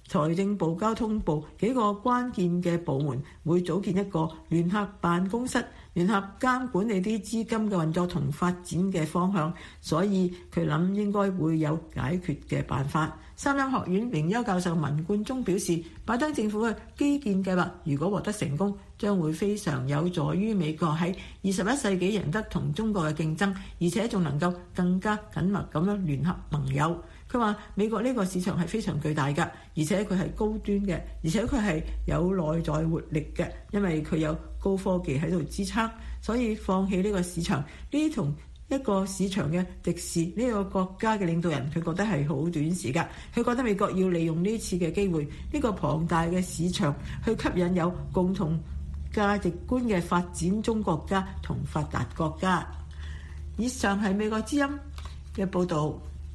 財政部、交通部幾個關鍵嘅部門會組建一個聯合辦公室，聯合監管你啲資金嘅運作同發展嘅方向，所以佢諗應該會有解決嘅辦法。三一學院榮休教授文冠中表示，拜登政府嘅基建計劃如果獲得成功，將會非常有助於美國喺二十一世紀贏得同中國嘅競爭，而且仲能夠更加緊密咁樣聯合盟友。佢話美國呢個市場係非常巨大㗎，而且佢係高端嘅，而且佢係有內在活力嘅，因為佢有高科技喺度支撐，所以放棄呢個市場，呢啲同一個市場嘅敵視呢個國家嘅領導人，佢覺得係好短視㗎。佢覺得美國要利用呢次嘅機會，呢個龐大嘅市場去吸引有共同價值觀嘅發展中國家同發達國家。以上係美國之音嘅報導。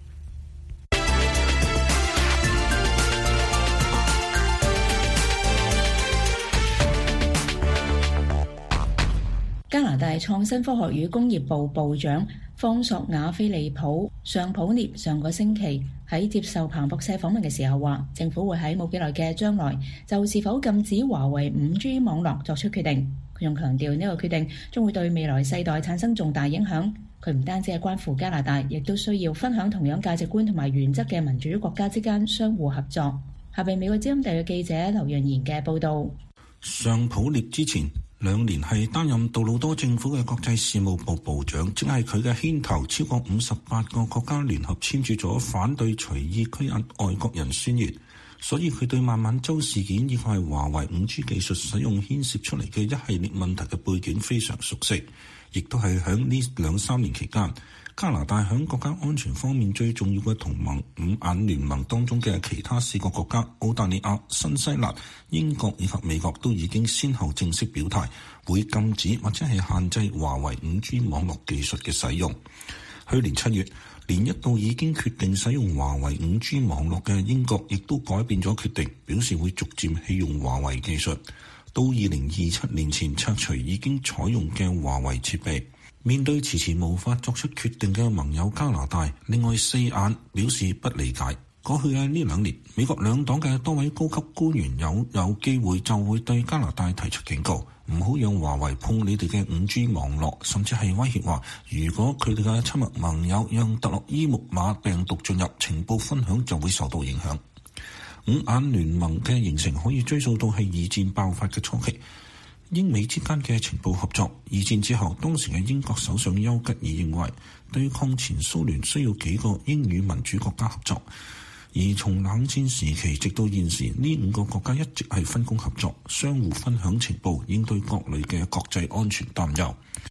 加拿大創新科學與工業部部長方索瓦菲利普尚普涅上個星期喺接受彭博社訪問嘅時候話，政府會喺冇幾耐嘅將來就是否禁止華為五 G 網絡作出決定。佢仲強調呢個決定將會對未來世代產生重大影響。佢唔單止係關乎加拿大，亦都需要分享同樣價值觀同埋原則嘅民主國家之間相互合作。下邊美國之音特約記者劉潤賢嘅報導。 尚普涅之前兩年係擔任杜魯多政府嘅國際事務部部長，即係佢嘅牽頭，超過五十八個國家聯合簽署咗反對隨意拘押外國人宣言，所以佢對孟晚舟事件以及係華為五 G 技術使用牽涉出嚟嘅一系列問題嘅背景非常熟悉，亦都係喺呢兩三年期間，加拿大喺國家安全方面最重要嘅同盟五眼聯盟當中嘅其他四個國家澳大利亞、新西蘭、英國以及美國都已經先後正式表態會禁止或者係限制華為五 G 網絡技術嘅使用。去年七月，連一度已經決定使用華為五 G 網絡嘅英國亦都改變咗決定，表示會逐漸棄用華為技術，到二零二七年前拆除已經採用嘅華為設備。面對遲遲無法作出決定嘅盟友加拿大，另外四眼表示不理解。過去嘅呢兩年，美國兩黨嘅多位高級官員有有機會就會對加拿大提出警告，唔好讓華為碰你哋嘅五 G 網絡，甚至係威脅話，如果佢哋嘅親密盟友讓特洛伊木馬病毒進入，情報分享就會受到影響。五眼聯盟嘅形成可以追溯到係二戰爆發嘅初期。英美之間嘅情報合作，二戰之後，當時嘅英國首相丘吉爾認為，對抗前蘇聯需要幾個英語民主國家合作。而從冷戰時期直到現時，呢五個國家一直係分工合作，相互分享情報，應對各類嘅國際安全擔憂。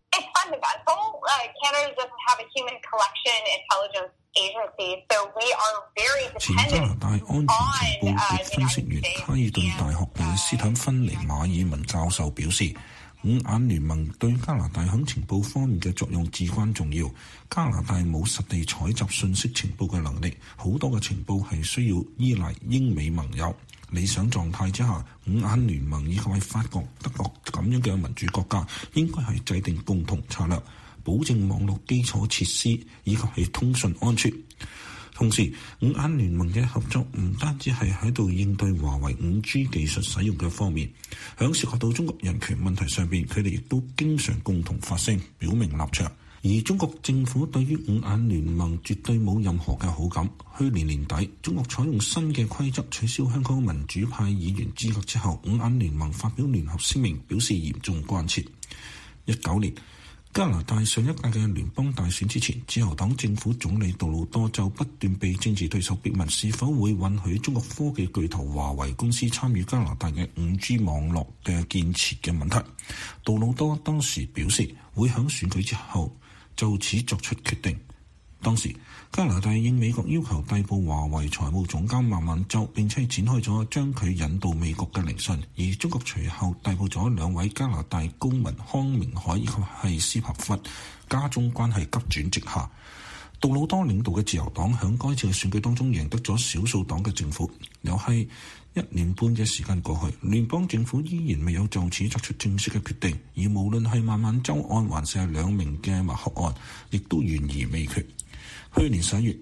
前加拿大安全情報局分析員卡爾頓大學嘅斯坦芬尼馬爾文教授表示，五眼聯盟對加拿大喺情報方面嘅作用至關重要。加拿大冇實地採集信息情報嘅能力，好多嘅情報係需要依賴英美盟友。理想狀態之下，五眼聯盟以及係法國、德國咁樣嘅民主國家，應該係制定共同策略，保證網絡基礎設施以及係通訊安全。同時，五眼聯盟嘅合作唔單止係喺度應對華為五 G 技術使用嘅方面，響涉及到中國人權問題上邊，佢哋亦都經常共同發聲，表明立場。而中國政府對於五眼聯盟絕對冇任何嘅好感。去年年底，中國採用新嘅規則取消香港民主派議員資格之後，五眼聯盟發表聯合聲明，表示嚴重關切。一九年，加拿大上一屆嘅聯邦大選之前，自由黨政府總理杜魯多就不斷被政治對手逼問是否會允許中國科技巨頭華為公司參與加拿大嘅五 G 網絡嘅建設嘅問題。杜魯多當時表示會喺選舉之後就此作出決定。當時加拿大應美國要求逮捕華為財務總監孟晚舟，並且展開咗將佢引渡美國嘅聆訊，而中國隨後逮捕咗兩位加拿大公民康明凱以及係斯帕弗，加中關係急轉直下。杜魯多領導嘅自由黨喺該次嘅選舉當中贏得咗少數黨嘅政府，又係一年半嘅時間過去，聯邦政府依然未有就此作出正式嘅決定，而無論係孟晚舟案還是係兩名嘅麥克案，亦都懸而未決。去年十一月，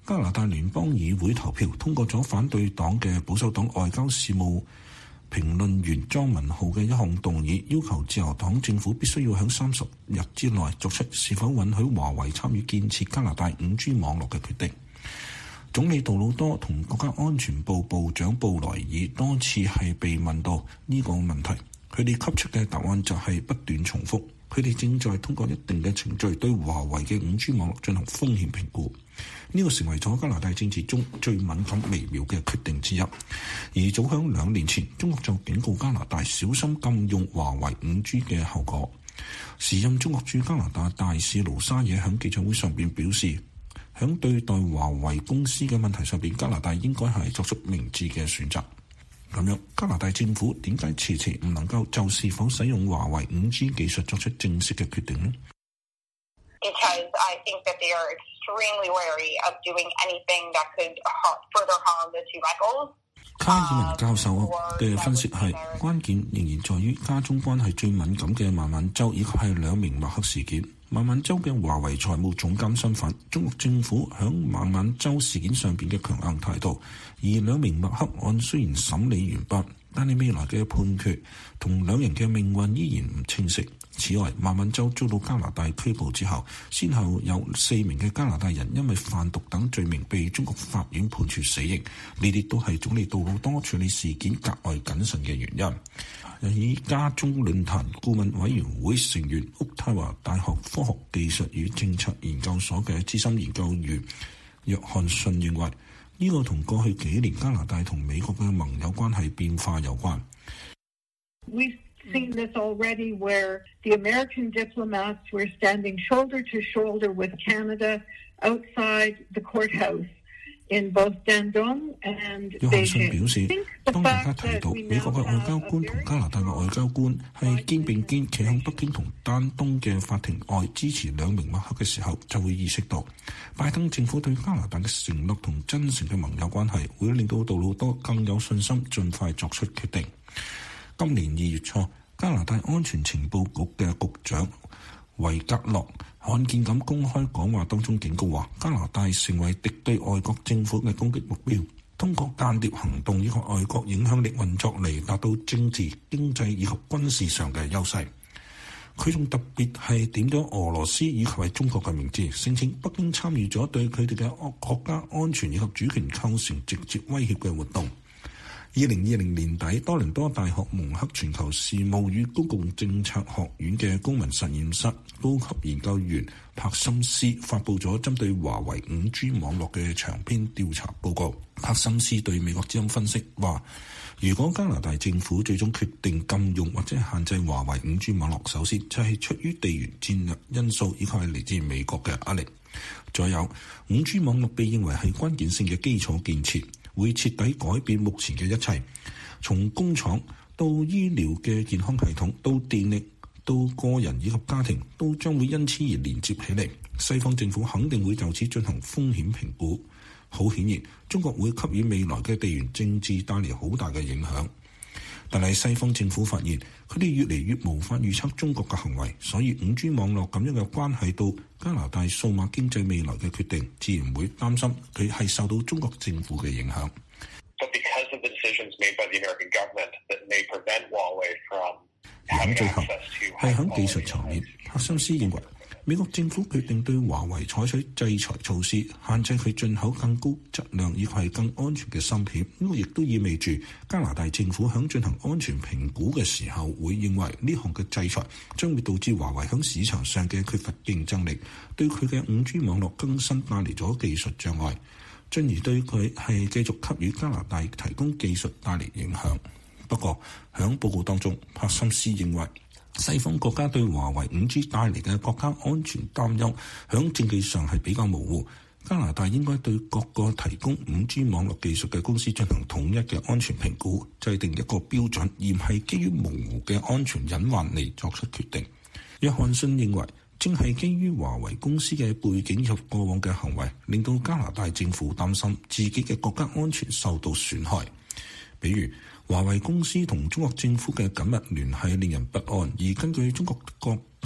加拿大聯邦議會投票通過咗反對黨嘅保守黨外交事務評論員莊文浩嘅一項動議，要求自由黨政府必須要喺三十日之內作出是否允許華為參與建設加拿大五 G 網絡嘅決定。總理杜魯多同國家安全部部長布萊爾多次係被問到呢個問題，佢哋給出嘅答案就係不斷重複，佢哋正在通過一定嘅程序對華為嘅五 G 網絡進行風險評估。呢個成為咗加拿大政治中最敏感微妙嘅決定之一。而早響兩年前，中國就警告加拿大小心禁用華為五 G 嘅後果。時任中國駐加拿大大使盧沙野喺記者會上邊表示，喺對待華為公司嘅問題上邊，加拿大應該係作出明智嘅選擇。咁樣，加拿大政府點解遲遲唔能夠就是否使用華為五 G 技術作出正式嘅決定呢？ Because I think that they are extremely wary of doing anything that could further harm the two Michaels. 卡爾文教授嘅分析係，關鍵仍然在於加中關係最敏感嘅孟晚舟以及係兩名默克事件。孟晚舟嘅華為財務總監身份，中國政府響孟晚舟事件上邊嘅強硬態度，而兩名默克案雖然審理完畢，但係未來嘅判決同兩人嘅命運依然唔清晰。此外，孟晚舟遭到加拿大拘捕之後，先後有四名嘅加拿大人因為販毒等罪名被中國法院判處死刑，呢啲都係總理杜魯多處理事件格外謹慎嘅原因。以加中論壇顧問委員會成員渥太華大學科學技術與政策研究所嘅資深研究員約翰遜認為，呢、這個同過去幾年加拿大同美國嘅盟友關係變化有關。 We've seen this already where the American diplomats were standing shoulder to shoulder with Canada outside the courthouse in both Dandong and Beijing。約翰遜表示，當大家提到美國嘅外交官同加拿大嘅外交官係肩並肩企喺北京同丹東嘅法庭外支持兩名默克嘅時候，就會意識到拜登政府對加拿大嘅承諾同真誠嘅盟友關係，會令到杜魯多更有信心盡快作出決定。今年二月初，加拿大安全情報局嘅局長維格洛罕見咁公開講話當中警告話，加拿大成為敵對外國政府嘅攻擊目標，通過間諜行動以及外國影響力運作嚟達到政治、經濟以及軍事上嘅優勢。佢仲特別係點咗俄羅斯以及係中國嘅名字，聲稱北京參與咗對佢哋嘅國家安全以及主權構成直接威脅嘅活動。二零二零年底，多倫多大學蒙克全球事務與公共政策學院嘅公民實驗室高級研究員帕森斯發布咗針對華為五 G 網絡嘅長篇調查報告。帕森斯對美國之音分析話，如果加拿大政府最終決定禁用或者限制華為五 G 網絡，首先就係出於地緣戰略因素，以及係嚟自美國嘅壓力。再有，五 G 網絡被認為係關鍵性嘅基礎建設，會徹底改變目前嘅一切，從工廠到醫療嘅健康系統，到電力，到個人以及家庭，都將會因此而連接起嚟。西方政府肯定會就此進行風險評估。好顯然，中國會給予未來嘅地緣政治帶嚟好大嘅影響。但係西方政府發現，佢哋越嚟越無法預測中國嘅行為，所以五 G 網絡咁樣嘅關係到加拿大數碼經濟未來嘅決定，自然會擔心佢係受到中國政府嘅影響。咁最後係喺技術層面，帕森斯認為美國政府決定對華為採取制裁措施，限制佢進口更高質量以及係更安全嘅芯片。呢個亦都意味住加拿大政府喺進行安全評估嘅時候，會認為呢項嘅制裁將會導致華為喺市場上嘅缺乏競爭力，對佢嘅五 G 網絡更新帶嚟咗技術障礙，進而對佢係繼續給予加拿大提供技術帶嚟影響。不過，喺報告當中，帕森斯認為西方國家對華為五 G 帶嚟嘅國家安全擔憂，喺政治上係比較模糊。加拿大應該對各個提供五 G 網絡技術嘅公司進行統一嘅安全評估，制定一個標準，而唔係基於模糊嘅安全隱患嚟作出決定。約翰遜認為，正係基於華為公司嘅背景及過往嘅行為，令到加拿大政府擔心自己嘅國家安全受到損害。比如，華為公司同中國政府嘅緊密聯繫令人不安，而根據中國國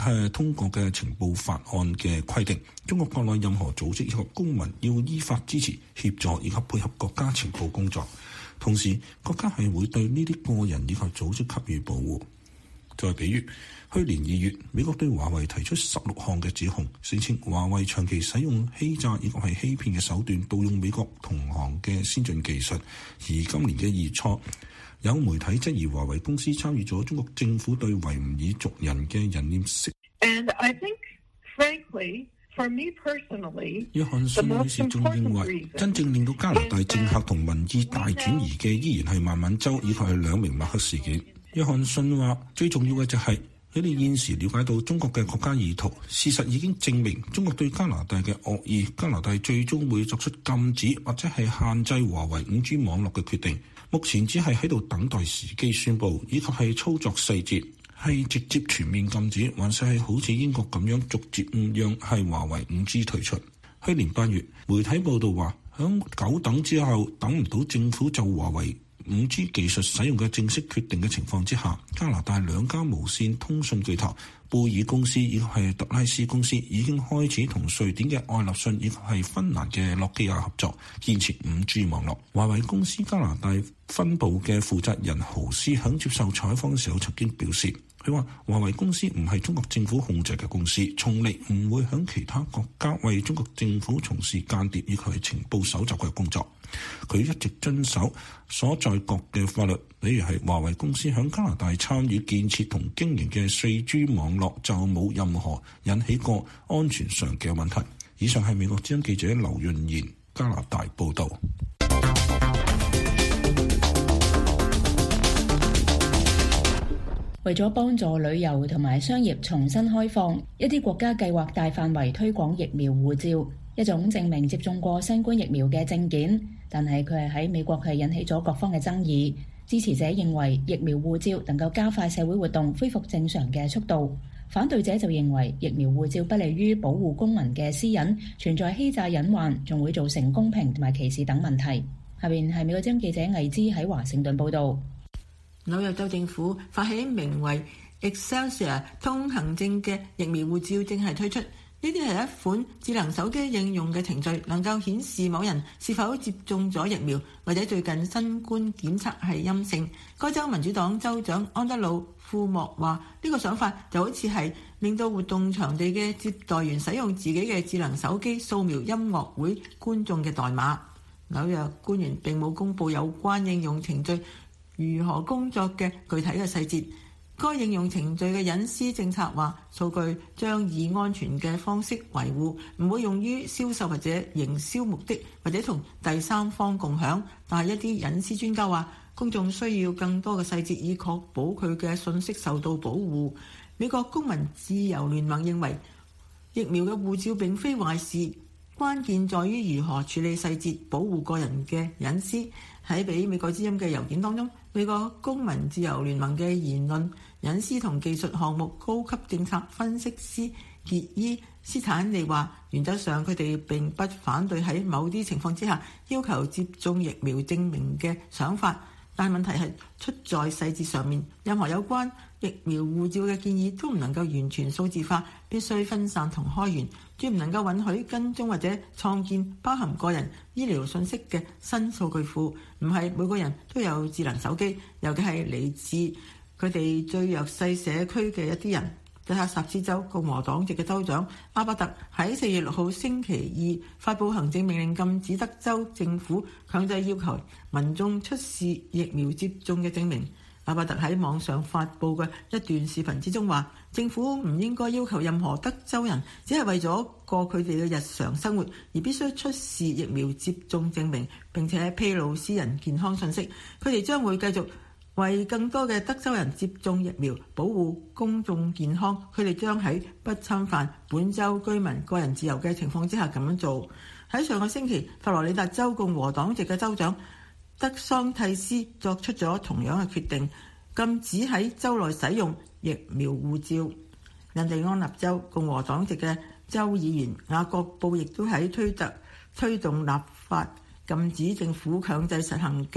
係通過嘅情報法案嘅規定，中國國內任何組織以及公民要依法支持、協助以及配合國家情報工作。同時，國家係會對呢啲個人以及組織給予保護。再比如，去年二月，美國對華為提出十六項嘅指控，聲稱華為長期使用欺詐以及係欺騙嘅手段，盜用美國同行嘅先進技術。而今年嘅二初，有媒體質疑華為公司參與咗中國政府對維吾爾族人嘅人臉識。 And I think, frankly, for me personally, 約翰遜女士仲認為，真正令到加拿大政客同民意大轉移嘅，依然係孟晚舟以及係兩名麥克事件。約翰遜話：最重要嘅就係佢哋現時了解到中國嘅國家意圖，事實已經證明中國對加拿大嘅惡意，加拿大最終會作出禁止或者係限制華為五 G 網絡嘅決定。目前只係喺度等待時機宣佈，以及係操作細節，係直接全面禁止，還是係好似英國咁樣逐漸讓係華為五 G 退出。去年八月，媒體報道話，響久等之後，等唔到政府就華為五 G 技術使用嘅正式決定嘅情況之下，加拿大兩家無線通訊巨頭貝爾公司以及係特拉斯公司已經開始同瑞典嘅愛立信以及係芬蘭嘅諾基亞合作建設五 G 網絡。華為公司加拿大分部嘅負責人豪斯響接受採訪嘅時候曾經表示，佢話華為公司唔係中國政府控制嘅公司，從嚟唔會響其他國家為中國政府從事間諜以及係情報搜集嘅工作。佢一直遵守所在國嘅法律，例如係華為公司響加拿大參與建設同經營嘅四 G 網絡就冇任何引起過安全上嘅問題。以上係美國之音記者劉潤賢加拿大報導。 為咗幫助旅遊同埋商業重新開放，一啲國家計劃大範圍推廣疫苗護照，一種證明接種過新冠疫苗嘅證件。但係佢係喺美國係引起咗各方嘅爭議。支持者認為疫苗護照能夠加快社會活動恢復正常嘅速度，反對者就認為疫苗護照不利於保護公民嘅私隱，存在欺詐隱患，仲會造成公平同埋歧視等問題。下邊係美國之音記者魏之喺華盛頓報導。 紐約州政府發起名為 Excelsior 通行證嘅疫苗護照正係推出。呢啲係一款智能手機應用嘅程序，能夠顯示某人是否接種咗疫苗，或者最近新冠檢測係陰性。該州民主黨州長安德魯庫莫話：呢個想法就好似係令到活動場地嘅接待員使用自己嘅智能手機掃描音樂會觀眾嘅代碼。紐約官員並冇公佈有關應用程序如何工作嘅具體嘅細節。該應用程序嘅隱私政策話，數據將以安全嘅方式維護，唔會用於銷售或者營銷目的，或者同第三方共享。但係一啲隱私專家話，公眾需要更多嘅細節以確保佢嘅信息受到保護。美國公民自由聯盟認為，疫苗嘅護照並非壞事，關鍵在於如何處理細節，保護個人嘅隱私。喺俾美國之音嘅郵件當中，美國公民自由聯盟嘅言論隱私同技術項目高級政策分析師傑伊斯坦利話，原則上佢哋並不反對喺某啲情況之下要求接種疫苗證明嘅想法，但問題係出在細節上面。任何有關疫苗護照嘅建議都唔能夠完全數字化，必須分散同開源，絕唔能夠允許跟蹤或者創建包含個人醫療信息嘅新數據庫。唔係每個人都有智能手機，尤其係嚟自佢哋最弱勢社區嘅一啲人。德克薩斯州共和黨籍嘅州長阿伯特喺四月六號星期二發布行政命令，禁止德州政府強制要求民眾出示疫苗接種嘅證明。阿伯特喺網上發布嘅一段視頻之中話，政府唔應該要求任何德州人只係為咗過佢哋嘅日常生活而必須出示疫苗接種證明，並且披露私人健康信息。佢哋將會繼續為更多嘅德州人接種疫苗，保護公眾健康。佢哋將喺不侵犯本州居民個人自由嘅情況之下咁樣做。喺上個星期，佛羅里達州共和黨籍嘅州長德桑蒂斯作出咗同樣嘅決定，禁止喺州內使用疫苗護照。印第安納州共和黨籍嘅州議員雅各布亦都喺推特推動立法，禁止政府強制實行嘅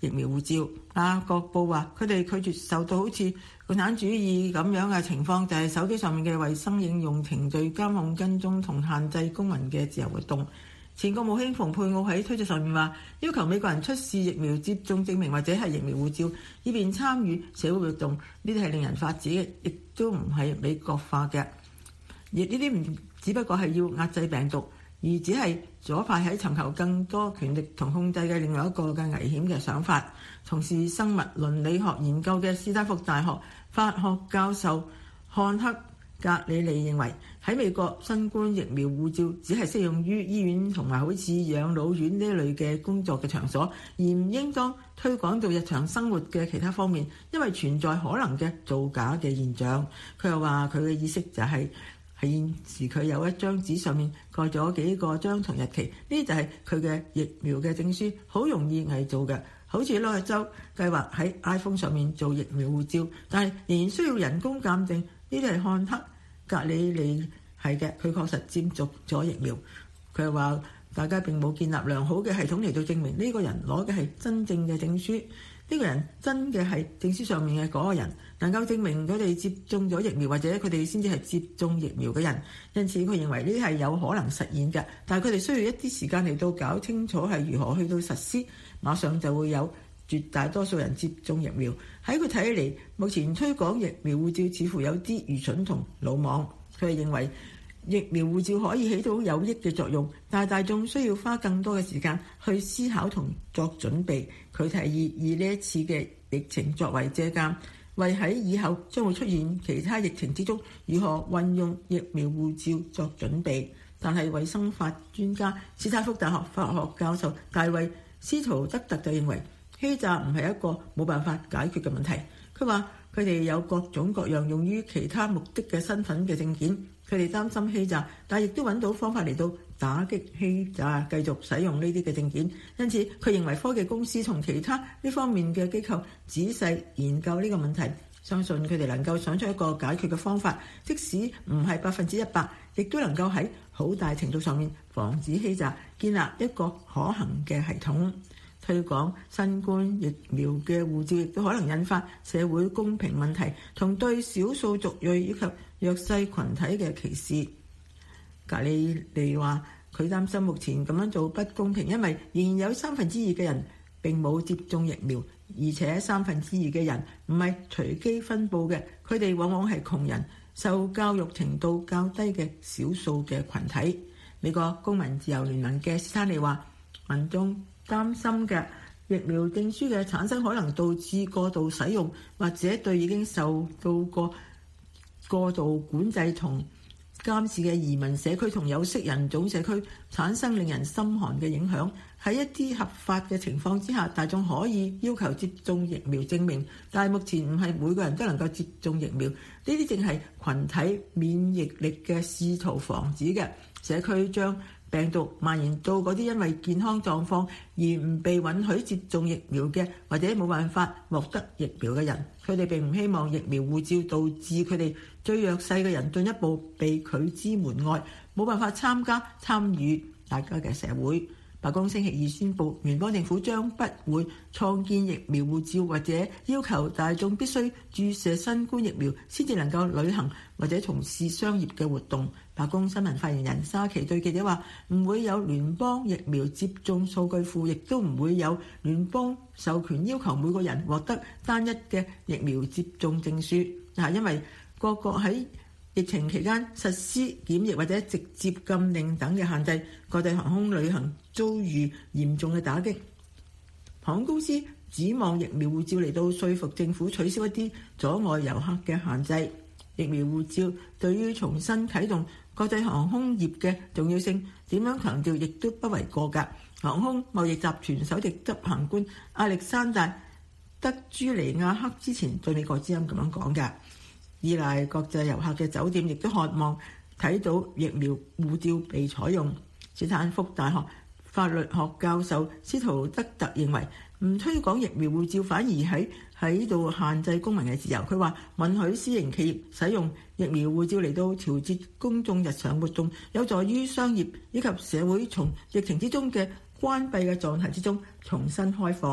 疫苗護照。啊，國報話佢哋拒絕受到好似共產主義咁樣嘅情況，就係手機上面嘅衛生應用程序監控跟蹤同限制公民嘅自由活動。前國務卿蓬佩奧喺推特上面話，要求美國人出示疫苗接種證明或者係疫苗護照，以便參與社會活動，呢啲係令人髮指嘅，亦都唔係美國化嘅。而呢啲唔只不過係要壓制病毒，而只係左派喺尋求更多權力同控制嘅另外一個嘅危險嘅想法。從事生物倫理學研究嘅斯坦福大學法學教授漢克格里利認為，喺美國新冠疫苗護照只係適用於醫院同埋好似養老院呢類嘅工作嘅場所，而唔應當推廣到日常生活嘅其他方面，因為存在可能嘅造假嘅現象。佢又話佢嘅意識就係、是、係現時佢有一張紙上面蓋咗幾個章同日期，呢就係佢嘅疫苗嘅證書，好容易偽造嘅。好似紐約州計劃喺 iPhone 上面做疫苗護照，但係仍然需要人工鑑證。呢啲係漢克格里利係嘅，佢確實接種咗疫苗。佢又話大家並冇建立良好嘅系統嚟到證明呢個人攞嘅係真正嘅證書，呢、這個人真嘅係證書上面嘅嗰個人，能夠證明佢哋接種咗疫苗或者佢哋先至係接種疫苗嘅人。因此佢認為呢啲係有可能實現嘅，但係佢哋需要一啲時間嚟到搞清楚係如何去到實施，馬上就會有絕大多數人接種疫苗。喺佢睇起嚟，目前推廣疫苗護照似乎有啲愚蠢同魯莽。佢係認為疫苗護照可以起到有益嘅作用，但係大眾需要花更多嘅時間去思考同作準備。佢提議以呢一次嘅疫情作為借鑑，為喺以後將會出現其他疫情之中如何運用疫苗護照作準備。但係衛生法專家斯坦福大學法學教授大衛斯圖德特就認為，欺詐唔係一個冇辦法解決嘅問題。佢話佢哋有各種各樣用於其他目的嘅身份嘅證件，佢哋擔心欺詐，但係亦都揾到方法嚟到打擊欺詐，繼續使用呢啲嘅證件。因此佢認為科技公司同其他呢方面嘅機構仔細研究呢個問題，相信佢哋能夠想出一個解決嘅方法，即使唔係百分之一百，亦都能夠喺好大程度上面防止欺詐，建立一個可行嘅系統。推廣新冠疫苗嘅護照亦都可能引發社會公平問題同對少數族裔以及弱勢群體嘅歧視。格里利話佢擔心目前咁樣做不公平，因為仍然有三分之二嘅人並冇接種疫苗，而且三分之二嘅人唔係隨機分佈嘅，佢哋往往係窮人、受教育程度較低嘅少數嘅群體。美國公民自由聯盟嘅斯坦利話，民眾擔心嘅疫苗證書嘅產生可能導致過度使用，或者對已經受到過過度管制同監視嘅移民社區同有色人種社區產生令人心寒嘅影響。喺一啲合法嘅情況之下，大眾可以要求接種疫苗證明，但係目前唔係每個人都能夠接種疫苗。呢啲正係群體免疫力嘅試圖防止嘅。社區將病毒蔓延到嗰啲因為健康狀況而唔被允許接種疫苗嘅，或者冇辦法獲得疫苗嘅人。佢哋並唔希望疫苗護照導致佢哋最弱勢嘅人進一步被拒之門外，冇辦法參加參與大家嘅社會。白宮星期二宣布，聯邦政府將不會創建疫苗護照，或者要求大眾必須注射新冠疫苗先至能夠旅行或者從事商業嘅活動。白宮新聞發言人沙奇對記者話，唔會有聯邦疫苗接種數據庫，亦都唔會有聯邦授權要求每個人獲得單一嘅疫苗接種證書。嗱，因為各國喺疫情期間實施檢疫或者直接禁令等嘅限制，國際航空旅行遭遇嚴重嘅打擊。航空公司指望疫苗護照嚟到說服政府取消一啲阻礙遊客嘅限制。疫苗護照對於重新啟動國際航空業嘅重要性，點樣強調亦都不為過㗎。航空貿易集團首席執行官亞歷山大德朱尼亞克之前對美國之音咁樣講㗎。依賴國際遊客嘅酒店亦都渴望睇到疫苗護照被採用。斯坦福大學法律學教授斯圖德特認為，唔推廣疫苗護照反而喺喺度限制公民嘅自由。佢話允許私營企業使用疫苗護照嚟到調節公眾日常活動，有助於商業以及社會從疫情之中嘅關閉嘅狀態之中重新開放。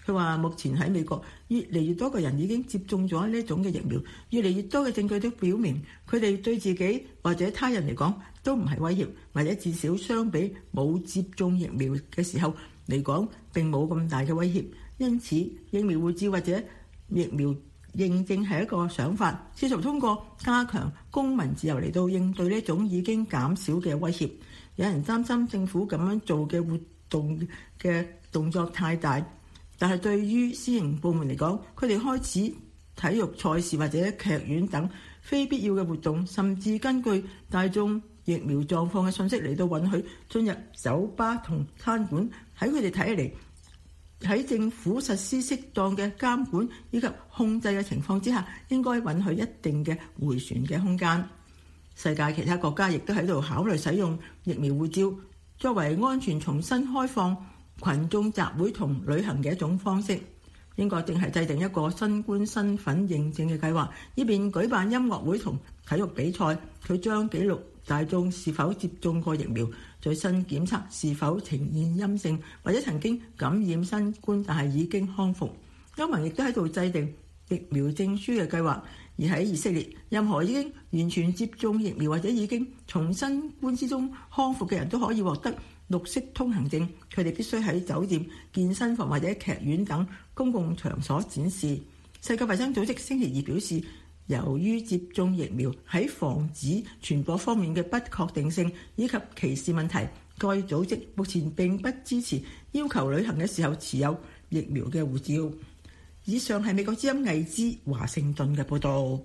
佢話目前喺美國越嚟越多嘅人已經接種咗呢種嘅疫苗，越嚟越多嘅證據都表明佢哋對自己或者他人嚟講都唔係威脅，或者至少相比冇接種疫苗嘅時候嚟講並冇咁大嘅威脅。因此疫苗護照或者疫苗認證係一個想法，試圖通過加強公民自由嚟到應對呢種已經減少嘅威脅。有人擔心政府咁樣做嘅活動嘅動作太大，但係對於私營部門嚟講，佢哋開始體育賽事或者劇院等非必要嘅活動，甚至根據大眾疫苗狀況嘅信息嚟到允許進入酒吧同餐館。喺佢哋睇嚟，喺政府實施適當嘅監管以及控制嘅情況之下，應該允許一定嘅迴旋嘅空間。世界其他國家亦都喺度考慮使用疫苗護照作為安全重新開放群眾集會同旅行嘅一種方式。英國正係制定一個新冠身份認證嘅計劃，以便舉辦音樂會同體育比賽。佢將記錄大眾是否接種過疫苗、最新檢測是否呈現陰性，或者曾經感染新冠但係已經康復。歐盟亦都喺度制定疫苗證書嘅計劃。而喺以色列，任何已經完全接種疫苗或者已經從新冠之中康復嘅人都可以獲得綠色通行證。佢哋必須喺酒店、健身房或者劇院等公共場所展示。世界衛生組織星期二表示，由於接種疫苗喺防止傳播方面嘅不確定性以及歧視問題，該組織目前並不支持要求旅行嘅時候持有疫苗嘅護照。以上係美國之音魏之華盛頓嘅報導。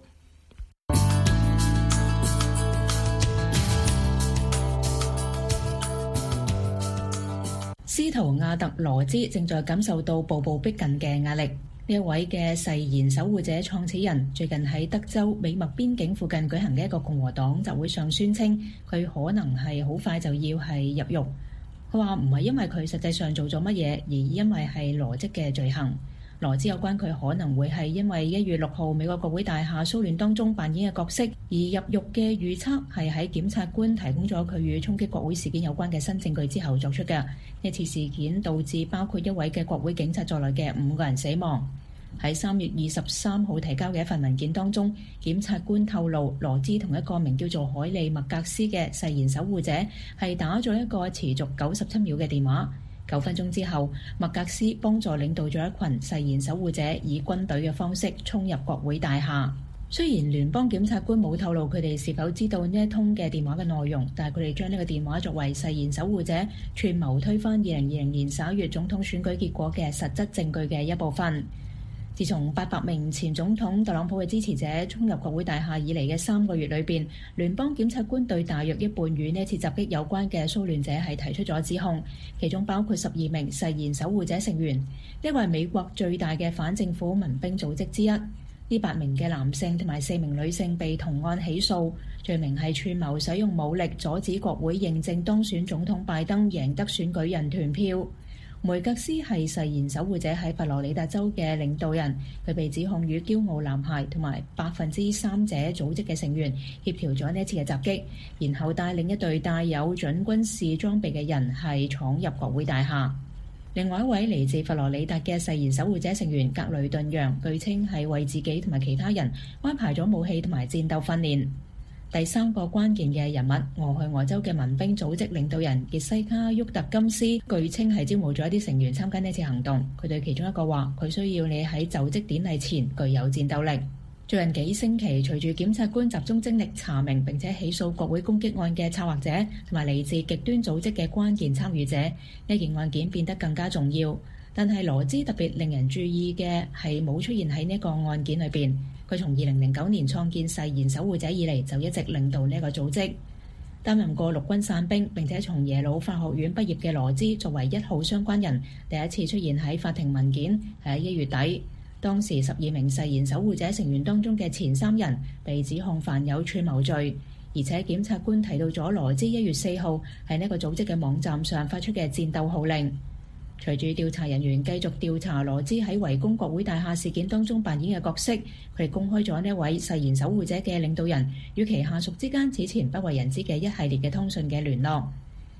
斯圖亞特羅茲正在感受到步步逼近嘅壓力。呢一位嘅誓言守護者創始人最近喺德州美墨邊境附近舉行嘅一個共和黨集會上宣稱，佢可能係好快就要係入獄。佢話唔係因為佢實際上做咗乜嘢，而因為係羅織嘅罪行。羅茲有關佢可能會係因為一月六號美國國會大廈騷亂當中扮演嘅角色，而入獄嘅預測係喺檢察官提供咗佢與衝擊國會事件有關嘅新證據之後作出嘅。呢次事件導致包括一位嘅國會警察在內嘅五個人死亡。喺三月二十三號提交嘅一份文件當中，檢察官透露羅茲同一個名叫做海利麥格斯嘅誓言守護者係打咗一個持續九十七秒嘅電話。九分鐘之後，麥格斯幫助領導咗一群誓言守護者以軍隊嘅方式衝入國會大廈。雖然聯邦檢察官冇透露佢哋是否知道呢一通嘅電話嘅內容，但係佢哋將呢個電話作為誓言守護者串謀推翻二零二零年十一月總統選舉結果嘅實質證據嘅一部分。自從八百名前總統特朗普嘅支持者衝入國會大廈以嚟嘅三個月裏邊，聯邦檢察官對大約一半與呢次襲擊有關嘅騷亂者係提出咗指控，其中包括十二名誓言守護者成員。呢個係美國最大嘅反政府民兵組織之一。呢八名嘅男性同埋四名女性被同案起訴，罪名係串謀使用武力阻止國會認證當選總統拜登贏得選舉人團票。梅格斯係誓言守護者喺佛羅里達州嘅領導人，佢被指控與驕傲男孩同埋百分之三者組織嘅成員協調咗呢一次嘅襲擊，然後帶領一隊帶有準軍事裝備嘅人係闖入國會大廈。另外一位嚟自佛羅里達嘅誓言守護者成員格雷頓揚，據稱係為自己同埋其他人安排咗武器同埋戰鬥訓練。第三個關鍵嘅人物，俄亥俄州嘅民兵組織領導人傑西卡沃特金斯，據稱係招募咗一啲成員參加呢次行動。佢對其中一個話：佢需要你喺就職典禮前具有戰鬥力。最近幾星期，隨住檢察官集中精力查明並且起訴國會攻擊案嘅策劃者同埋嚟自極端組織嘅關鍵參與者，呢件案件變得更加重要。但係羅茲特別令人注意嘅係冇出現喺呢個案件裏邊。佢從二零零九年創建誓言守護者以嚟，就一直領導呢個組織。擔任過陸軍傘兵並且從耶魯法學院畢業嘅羅茲，作為一號相關人，第一次出現喺法庭文件係喺一月底。當時十二名誓言守護者成員當中嘅前三人被指控犯有串謀罪，而且檢察官提到咗羅茲一月四號喺呢個組織嘅網站上發出嘅戰鬥號令。隨住調查人員繼續調查羅茲喺圍攻國會大廈事件當中扮演嘅角色，佢哋公開咗呢位誓言守護者嘅領導人與其下屬之間此前不為人知嘅一系列嘅通訊嘅聯絡。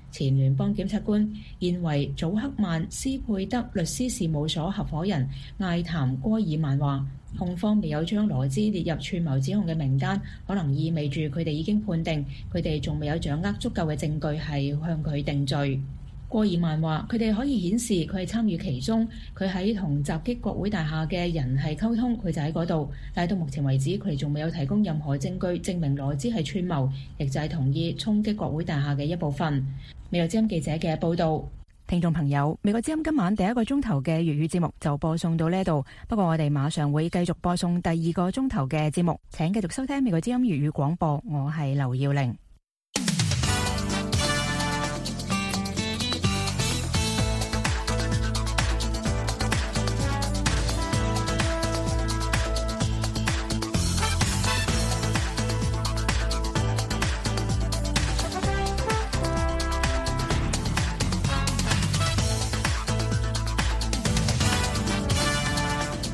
前聯邦檢察官現為祖克曼斯佩德律師事務所合夥人艾譚戈爾曼話，控方未有將羅茲列入串謀指控嘅名單，可能意味住佢哋已經判定佢哋仲未有掌握足夠嘅證據係向佢定罪。戈爾曼話：佢哋可以顯示佢係參與其中，佢喺同襲擊國會大廈嘅人係溝通，佢就喺嗰度。但係到目前為止，佢哋仲未有提供任何證據證明羅茲係串謀，亦就係同意衝擊國會大廈嘅一部分。美國之音記者嘅報導。聽眾朋友，美國之音今晚第一個鐘頭嘅粵語節目就播送到呢度，不過我哋馬上會繼續播送第二個鐘頭嘅節目，請繼續收聽美國之音粵語廣播，我係劉耀玲。